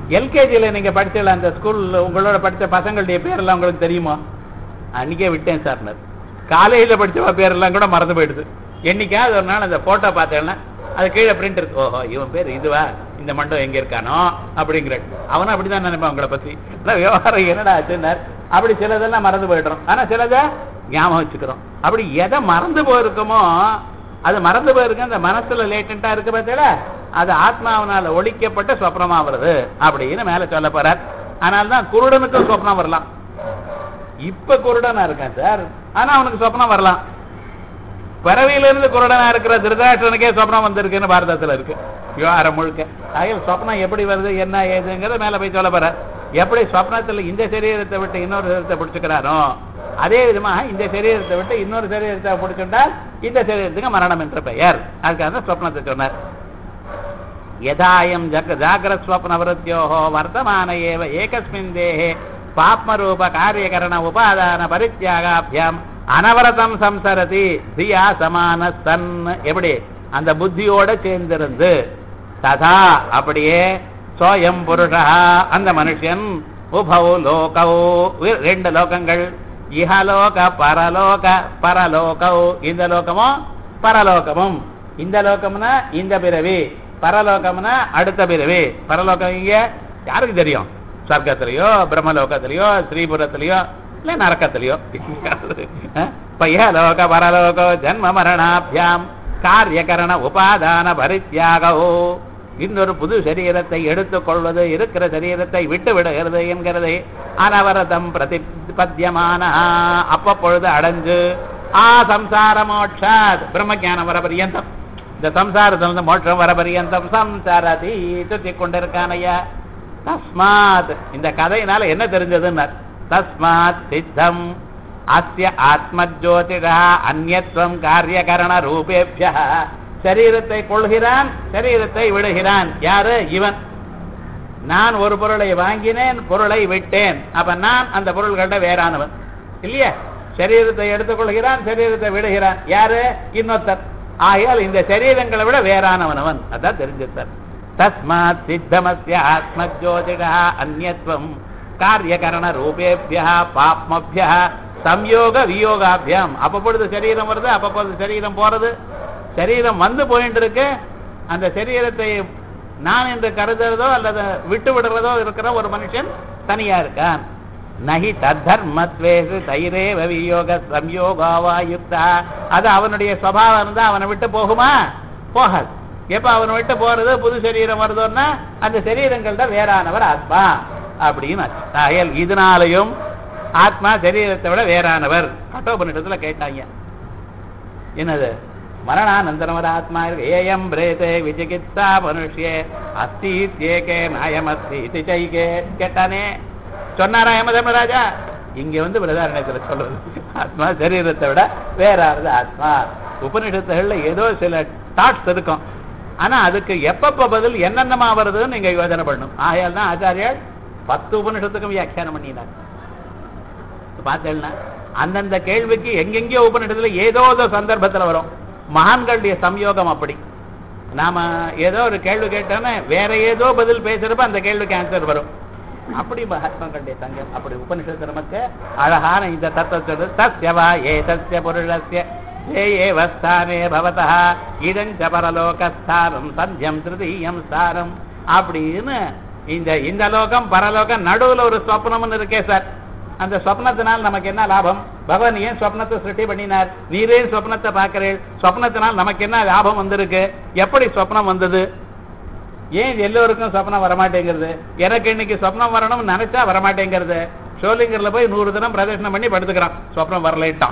எல்கேஜியில் நீங்க படிச்சல அந்த ஸ்கூல்ல உங்களோட படிச்ச பசங்களுடைய பேரெல்லாம் உங்களுக்கு தெரியுமா? அன்னைக்கே விட்டேன் சார். காலேஜில் படிச்ச பேரெல்லாம் கூட மறந்து போயிடுது. என்னைக்காவது ஒரு நாள் அந்த போட்டோ பார்த்தேன்னா அது கீழே பிரிண்ட் இருக்கு. ஓஹோ இவன் பேர் இதுவா, இந்த மண்டபம் எங்க இருக்கானோ அப்படிங்கிற அவனும் அப்படிதான் நினைப்பான் உங்களை பத்தி. விவகாரம் என்னடா ஆச்சுன்னார். அப்படி சிலதெல்லாம் மறந்து போயிடுறோம், ஆனா சிலதை ஞாபகம் வச்சுக்கிறோம். அப்படி எதை மறந்து போயிருக்குமோ அது மறந்து போயிருக்கு அந்த மனசுல லேட்டண்டா இருக்கு பார்த்தா அது ஆத்மாவனால ஒழிக்கப்பட்ட சொப்னமா வருது அப்படின்னு மேல சொல்ல போறார். அதனால்தான் குருடனுக்கும் சொப்னம் வரலாம். இப்ப குருடனா இருக்கேன் சார், ஆனா அவனுக்கு சொப்னம் வரலாம். பிறவியிலிருந்து குருடனா இருக்கிற திருதராஷ்டிரனுக்கே சொப்னம் வந்திருக்குன்னு பாரதத்துல இருக்கு விவகாரம் முழுக்க. ஆகிய சொப்னம் எப்படி வருது என்ன ஏதுங்கிறத மேல போய் சொல்ல போற. எப்படி சொப்னத்துல இந்த சரீரத்தை விட்டு இன்னொரு சரீரத்தை பிடிச்சுக்கிறானோ அதே விதமாக இந்த சரீரத்தை விட்டு இன்னொரு சரீரத்தை பிடிச்சுட்டால் இந்த சரீரத்துக்கு மரணம் என்ற பெயர். அதுக்காக சொப்னத்தை சொன்னார். யதாயம் ஜாகிரத் ஸ்வப்ன விருத்தியோஹோ வர்த்தமான ஏவ ஏகஸ்மின் தேஹே பாப்மரூப காரியகரண உபாதான பரித்யாகாபியாம் அனவரதம் சம்சரதி தியா சமான சன். எப்படி அந்த புத்தியோட சேர்ந்திருந்து ததா அப்படியே சோயம் புருஷா அந்த மனுஷன் உபௌ லோகௌ ரெண்டு லோகங்கள் இஹலோக பரலோக பரலோகௌ இந்த லோகமும் பரலோகமும். இந்த லோகம்னா இந்த பிறவி, பரலோகம்னா அடுத்த பிறவி. பரலோகம் இங்க யாருக்கு தெரியும்? சொர்க்கத்திலேயோ பிரம்மலோகத்திலேயோ ஸ்ரீபுரத்திலேயோ இல்ல நரக்கத்திலேயோ. பையலோக பரலோகோ ஜன்ம மரணாபியாம் காரியகரண உபாதான பரித்யாகோ. இன்னொரு புது சரீரத்தை எடுத்துக் கொள்வது இருக்கிற சரீரத்தை விட்டு விடுகிறது என்கிறது அனவரதம் பிரதிபத்தியமான அப்பொழுது அடைஞ்சு சம்சார மோட்சாத் பிரம்மஜானம் வர பரியந்தம் இந்த சம்சாரத்திலிருந்து மோட்சம் வர பரியந்தம் சம்சாரதி சுத்தி கொண்டிருக்கானையா. தஸ்மாத் இந்த கதையினால என்ன தெரிஞ்சதுன்னு தஸ்மாத் சித்தம் அஸ்ய ஆத்மஜோதிடா அந்யத்வம் காரியகரண ரூபேபிய. சரீரத்தை கொள்கிறான், சரீரத்தை விடுகிறான். யாரு? இவன். நான் ஒரு பொருளை வாங்கினேன், பொருளை விட்டேன். அப்ப நான் அந்த பொருள்கிட்ட வேறானவன் இல்லையா? சரீரத்தை எடுத்துக்கொள்கிறான், சரீரத்தை விடுகிறான். யாரு? இன்னொருத்தர். ஆகையால் இந்த சரீரங்களை விட வேறானவனவன். அதான் தெரிஞ்சிருத்தார். தஸ்மாத் சித்தமஸ்ய ஆத்மஜோதிடா அந்யத்வம் காரியகரண ரூபேபிய பாப்மபிய சம்யோக வியோகாபியம். அப்பொழுது சரீரம் வருது, அப்பொழுது சரீரம் போறது. சரீரம் வந்து போயிட்டு இருக்கு. அந்த சரீரத்தை நான் என்று கருதுறதோ அல்லது விட்டு விடுறதோ இருக்கிற ஒரு மனுஷன் தனியா இருக்கான். நகி தர்மத்வேசு தைரேவ வியோக சம்யோகாவாயுக்தா. அது அவனுடைய சுபாவம் இருந்தா அவனை விட்டு போகுமா? போகாது. எப்ப அவனை விட்டு போறது புது சரீரம் வருதோன்னா அந்த சரீரங்கள்ட வேறானவர் ஆத்மா அப்படின்னு. ஆகையால் இதனாலையும் ஆத்மா சரீரத்தை விட வேறானவர். கட்டோபனிடத்துல கேட்டாங்க, என்னது மரணானந்தரமர ஆத்மா இருக்கு. ஏயம் பிரேதே விஜிகித்சா மனுஷ்யே அஸ்தி ஏகே நாயம் அஸ்தி திசைகே கேட்டானே. சொன்னாரா யமதர்மராஜா? இங்க வந்து பிரதாரணத்துல சொல்றது ஆத்மா சரீரத்தை விட வேறானது ஆத்மா. உபநிஷத்துகள்ல ஏதோ சில தாட்ஸ் இருக்கும், ஆனா அதுக்கு எப்பப்ப பதில் என்னென்னமா வருதுன்னு நீங்க யோசனை பண்ணணும். ஆகையால் தான் ஆச்சாரியால் 10 உபநிஷத்துக்கும் வியாக்கியானம் பண்ணினார். பார்த்தேன்னா அந்தந்த கேள்விக்கு எங்கெங்கயோ உபநிஷத்துல ஏதோ சந்தர்ப்பத்துல வரும். மகான்களுடைய சம்யோகம் அப்படி. நாம ஏதோ ஒரு கேள்வி கேட்டோன்னா வேற ஏதோ பதில் பேசுறப்ப அந்த கேள்விக்கு ஆன்சர் வரும். அப்படி மகாத்மாக்களுடைய சங்கம் அப்படி உபநிஷத்து நமக்கு அழகான இந்த தத்துவ தஸ்யவா ஏதஸ்ய புருஷஸ்ய ஏவஸ்தானே பவதः இதஞ்ச பரலோகஸ்தானம் சத்யம் திருதீயம் ஸ்தானம் அப்படின்னு இந்த லோகம் பரலோகம் நடுவுல ஒரு சொப்னம்னு இருக்கே சார். அந்த சொப்னத்தினால் நமக்கு என்ன லாபம்? பகவான் ஏன் சொப்னத்தை சிருஷ்டி பண்ணினார்? நீரே சொப்னத்தை பார்க்கிறேன். சொப்னத்தினால் நமக்கு என்ன லாபம் வந்திருக்கு? எப்படி சொப்னம் வந்தது? ஏன் எல்லோருக்கும் சொப்னம் வரமாட்டேங்கிறது? எனக்கு இன்னைக்கு சொப்னம் வரணும்னு நினைச்சா வரமாட்டேங்கிறது. ஷோலிங்கர்ல போய் 100 தினம் பிரதர்ஷனம் பண்ணி படுத்துக்கிறான், சொப்னம் வரலைட்டான்.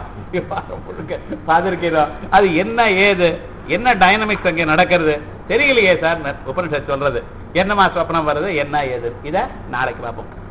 பார்த்திருக்கிறோம். அது என்ன ஏது என்ன டைனமிக்ஸ் அங்கே நடக்கிறது தெரியலையே சார். உபனிஷத் சொல்றது என்னமா சொப்னம் வருது என்ன ஏது இதை நாளைக்கு பார்ப்போம்.